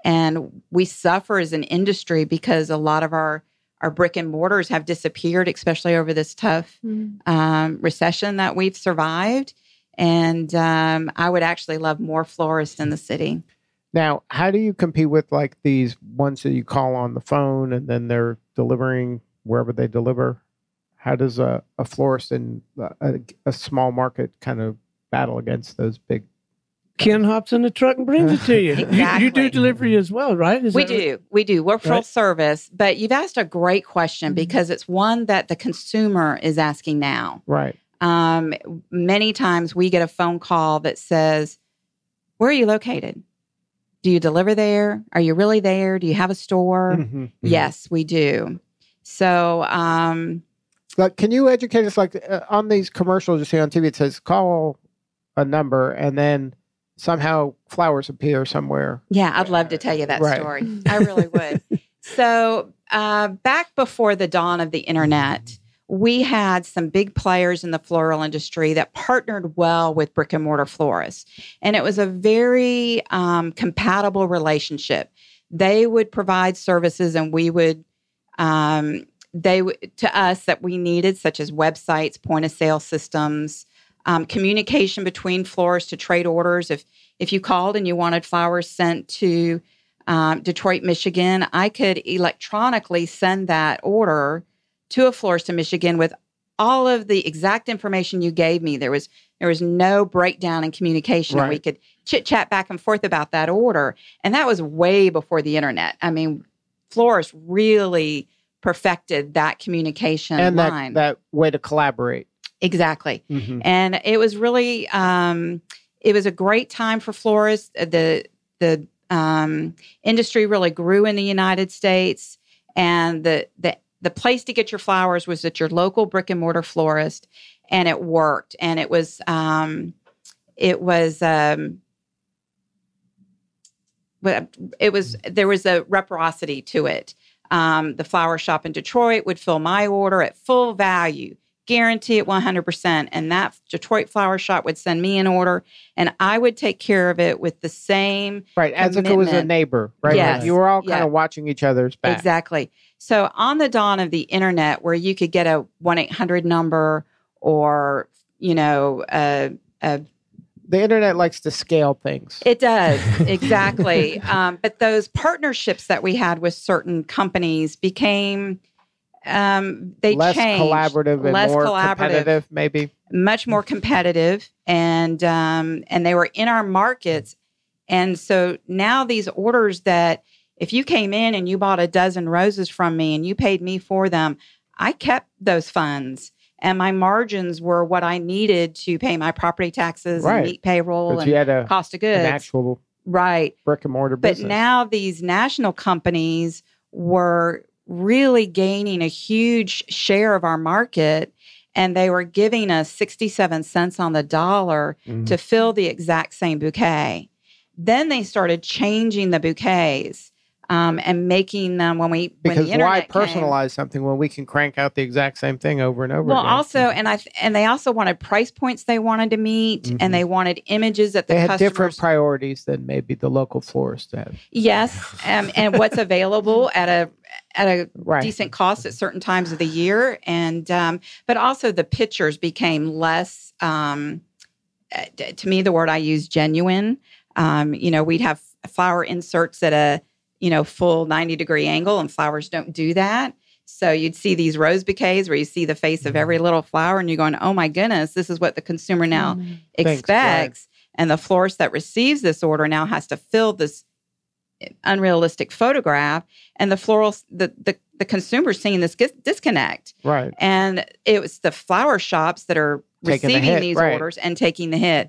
And we suffer as an industry because a lot of our, our brick and mortars have disappeared, especially over this tough um, recession that we've survived. And um, I would actually love more florists in the city. Now, how do you compete with like these ones that you call on the phone and then they're delivering wherever they deliver? How does a, a florist in a, a small market kind of battle against those big? Ken hops in the truck and brings it to you. You, you do Exactly. delivery as well, right? Is We that right? do. We do. We're full Right. service. But you've asked a great question Mhm. because it's one that the consumer is asking now. Right. Um, many times we get a phone call that says, where are you located? Do you deliver there? Are you really there? Do you have a store? Mhm. Yes, we do. So, um, Like, can you educate us? Like uh, on these commercials you see on T V, it says call a number, and then somehow flowers appear somewhere. yeah, I'd love to tell you that Right. story. I really would. So, uh, back before the dawn of the internet, we had some big players in the floral industry that partnered well with brick and mortar florists. And it was a very um, compatible relationship. They would provide services and we would, um, they w- to us that we needed, such as websites, point of sale systems, um, communication between florists to trade orders. If, if you called and you wanted flowers sent to um, Detroit, Michigan, I could electronically send that order to a florist in Michigan with all of the exact information you gave me. There was there was no breakdown in communication. Right. We could chit chat back and forth about that order, and that was way before the internet. I mean, florists really perfected that communication and line. that, that way to collaborate. Exactly, Mm-hmm. and it was really um, it was a great time for florists. The the um, industry really grew in the United States, and the the The place to get your flowers was at your local brick and mortar florist, and it worked. And it was, um, it was, um, it was. There was a reciprocity to it. Um, the flower shop in Detroit would fill my order at full value, guarantee it one hundred percent, and that Detroit flower shop would send me an order, and I would take care of it with the same Right, as if it was a commitment. neighbor, right? Yes. Like you were all kind Yeah. of watching each other's back. Exactly. So on the dawn of the internet, where you could get a one eight hundred number or, you know, a, a The internet likes to scale things. it does, exactly. um, but those partnerships that we had with certain companies became, um, they less changed. collaborative and less more collaborative. competitive, maybe. Much more competitive, and um, and they were in our markets. And so now these orders that if you came in and you bought a dozen roses from me and you paid me for them, I kept those funds. And my margins were what I needed to pay my property taxes Right. and meet payroll But and you had a, cost of an goods. actual Right. brick and mortar But business. now these national companies were really gaining a huge share of our market, and they were giving us sixty-seven cents on the dollar Mhm. to fill the exact same bouquet. Then they started changing the bouquets um, and making them when we when Because the internet why came- personalize something when we can crank out the exact same thing over and over Well, again? also, and I th- and they also wanted price points they wanted to meet, Mhm. and they wanted images that the they had customers. different priorities than maybe the local florist had. Yes, um, and what's available at a at a Right. decent cost at certain times of the year, and um, but also the pictures became less. Um, uh, t- to me, the word I use, genuine. Um, you know, we'd have flower inserts at a you know full ninety degree angle, and flowers don't do that. So you'd see these rose bouquets where you see the face of every little flower, and you're going, "Oh my goodness, this is what the consumer now Mm. Thanks, expects." And the florist that receives this order now has to fill this unrealistic photograph, and the floral, the the, the consumer's seeing this dis- disconnect. Right. And it was the flower shops that are Taking the receiving hit, these right. orders and taking the hit.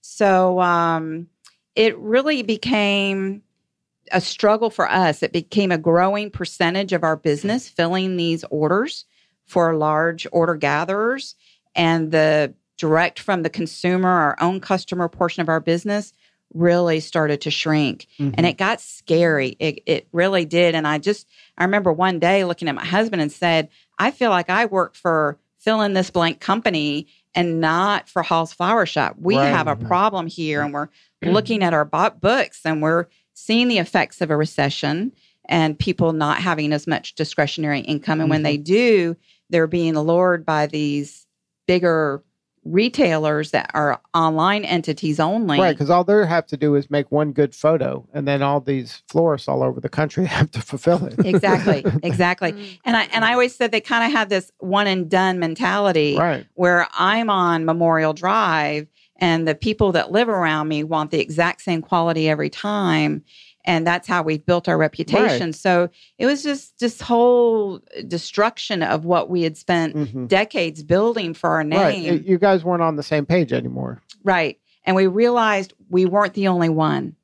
So um, it really became a struggle for us. It became a growing percentage of our business filling these orders for large order gatherers, and the direct from the consumer, our own customer portion of our business really started to shrink. Mhm. And it got scary. It, it really did. And I just, I remember one day looking at my husband and said, I feel like I work for fill in this blank company and not for Hall's Flower Shop. We Right. have a problem here, and we're looking at our bought books, and we're seeing the effects of a recession and people not having as much discretionary income. And when they do, they're being lured by these bigger retailers that are online entities only. Right, because all they have to do is make one good photo, and then all these florists all over the country have to fulfill it. Exactly, exactly. Mm. And I and I always said they kind of have this one and done mentality, Right. where I'm on Memorial Drive and the people that live around me want the exact same quality every time. And that's how we've built our reputation. Right. So it was just this whole destruction of what we had spent Mhm. decades building for our Right. name. It- You guys weren't on the same page anymore. Right. And we realized we weren't the only one.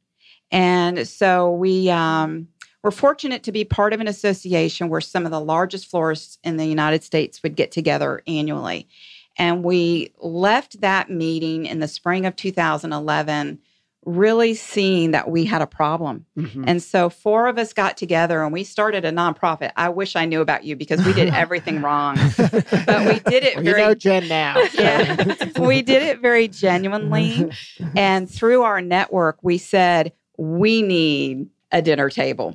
And so we um, were fortunate to be part of an association where some of the largest florists in the United States would get together annually. And we left that meeting in the spring of two thousand eleven really seeing that we had a problem. Mhm. And so four of us got together and we started a nonprofit. I wish I knew about you because we did everything wrong. But we did it Well, very you know Jen now. so- Yeah. We did it very genuinely. And through our network, we said, we need a dinner table.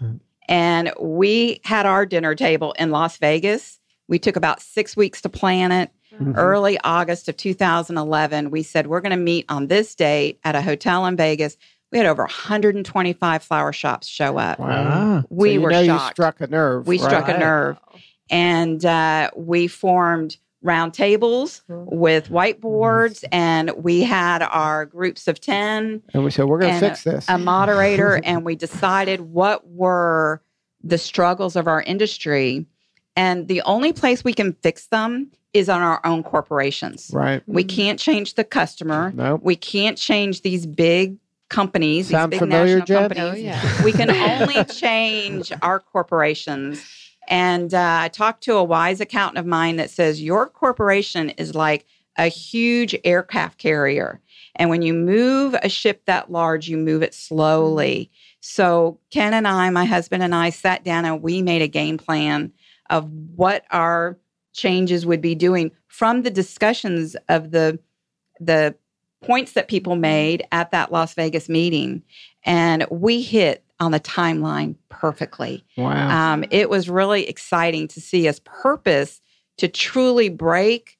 And we had our dinner table in Las Vegas. We took about six weeks to plan it. Mhm. Early August of two thousand eleven, we said, we're going to meet on this date at a hotel in Vegas. We had over one hundred twenty-five flower shops show up. Wow. We So you were know shocked. You struck a nerve. We right? struck a nerve. And uh, we formed round tables with whiteboards, and we had our groups of ten, And we said, we're going to and fix this. a moderator, and we decided what were the struggles of our industry. And the only place we can fix them is on our own corporations. right. We can't change the customer. Nope. We can't change these big companies, Sound these big familiar, national Jen? companies. Oh, yeah. We can only change our corporations. And uh, I talked to a wise accountant of mine that says your corporation is like a huge aircraft carrier. And when you move a ship that large, you move it slowly. So Ken and I, my husband and I, sat down and we made a game plan of what our changes would be doing from the discussions of the the points that people made at that Las Vegas meeting. And we hit on the timeline perfectly. Wow. Um, it was really exciting to see us purpose to truly break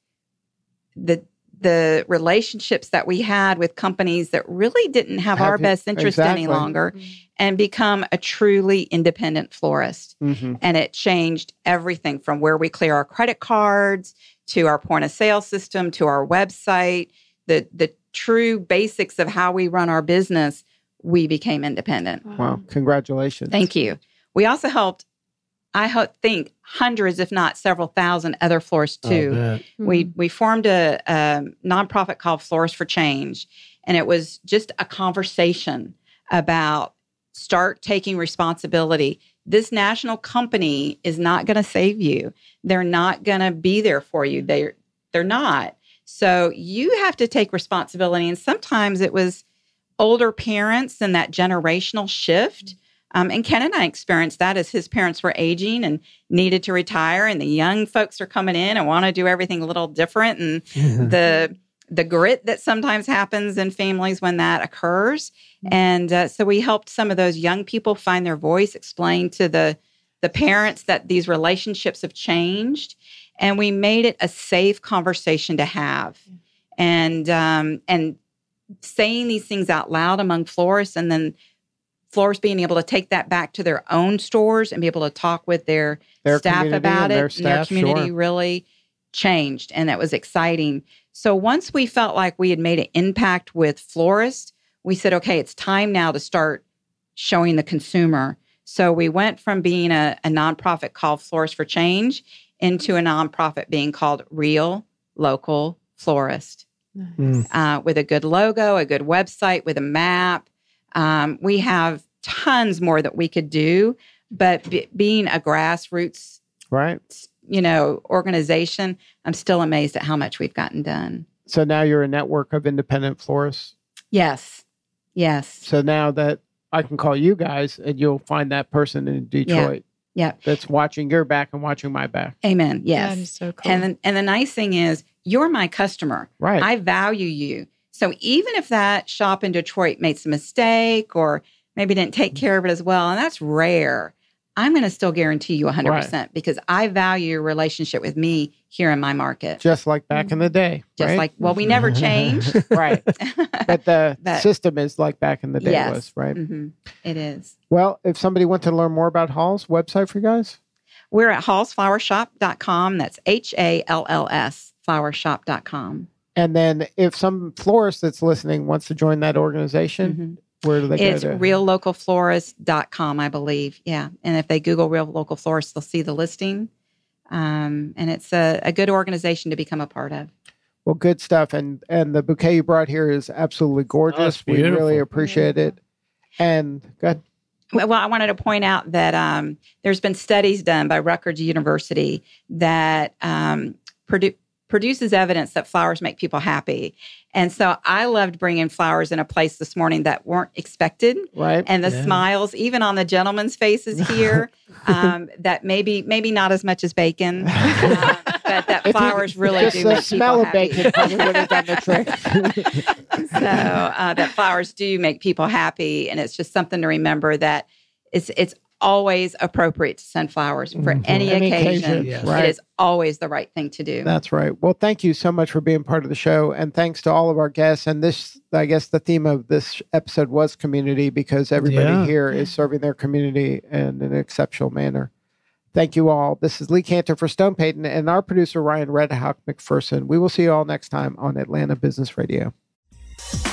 the the relationships that we had with companies that really didn't have, Have our you- best interest any exactly. longer, and become a truly independent florist. hmm And it changed everything from where we clear our credit cards to our point of sale system to our website, the the true basics of how we run our business. We became independent. Wow. Congratulations. Thank you. We also helped, I ho- think, hundreds, if not several thousand other florists too. bet. We we formed a, a nonprofit called Florists for Change, and it was just a conversation about start taking responsibility. This national company is not going to save you. They're not going to be there for you. They're they're not. So you have to take responsibility. And sometimes it was older parents and that generational shift. Um, and Ken and I experienced that as his parents were aging and needed to retire, and the young folks are coming in and want to do everything a little different. And the the grit that sometimes happens in families when that occurs. And uh, so we helped some of those young people find their voice, explain to the the parents that these relationships have changed, and we made it a safe conversation to have. And um, and saying these things out loud among florists, and then florists being able to take that back to their own stores and be able to talk with their, Their staff community about and it. their and their staff, community sure. really changed, and that was exciting. So once we felt like we had made an impact with florists, we said, okay, it's time now to start showing the consumer. So we went from being a, a nonprofit called Florists for Change into a nonprofit being called Real Local Florist. Mm. Uh, with a good logo, a good website, with a map. Um, we have tons more that we could do, but be, being a grassroots, Right. you know, organization, I'm still amazed at how much we've gotten done. So now you're a network of independent florists. Yes, yes, So now that I can call you guys and you'll find that person in Detroit yeah. that's watching your back and watching my back. Amen. Yes, That is so cool. and then, and the nice thing is, you're my customer. Right. I value you. So even if that shop in Detroit made some mistake or maybe didn't take care of it as well, and that's rare, I'm going to still guarantee you one hundred percent because I value your relationship with me here in my market. Just like back in the day. Just right? like, well, we never changed. right. But the But- system is like back in the day Yes. was, right? Mhm. It is. Well, if somebody wanted to learn more about Hall's website for you guys, We're at halls flower shop dot com. That's H A L L S, flower shop dot com. and then if some florist that's listening wants to join that organization, where do they It's go to? real local florist dot com, I believe. Yeah. And if they Google Real Local Florist, they'll see the listing. Um, and it's a, a good organization to become a part of. Well, good stuff. And and the bouquet you brought here is absolutely gorgeous. We beautiful. really appreciate it. And good. Well, I wanted to point out that um, there's been studies done by Rutgers University that um, produ- produces evidence that flowers make people happy. And so I loved bringing flowers in a place this morning that weren't expected. Right. And the Yeah. smiles, even on the gentlemen's faces here, um, that maybe maybe not as much as bacon, uh, but that If you- flowers really just do the make smell people of happy. bacon probably would have done the trick. So uh, that flowers do make people happy, and it's just something to remember that it's it's always appropriate to send flowers for Mhm. any, Any occasion. occasion, Yes. right. It is always the right thing to do. That's right. Well, thank you so much for being part of the show. And thanks to all of our guests. And this, I guess the theme of this episode was community, because everybody Yeah. here is serving their community in an exceptional manner. Thank you all. This is Lee Cantor for Stone Payton and our producer, Ryan Redhawk McPherson. We will see you all next time on Atlanta Business Radio.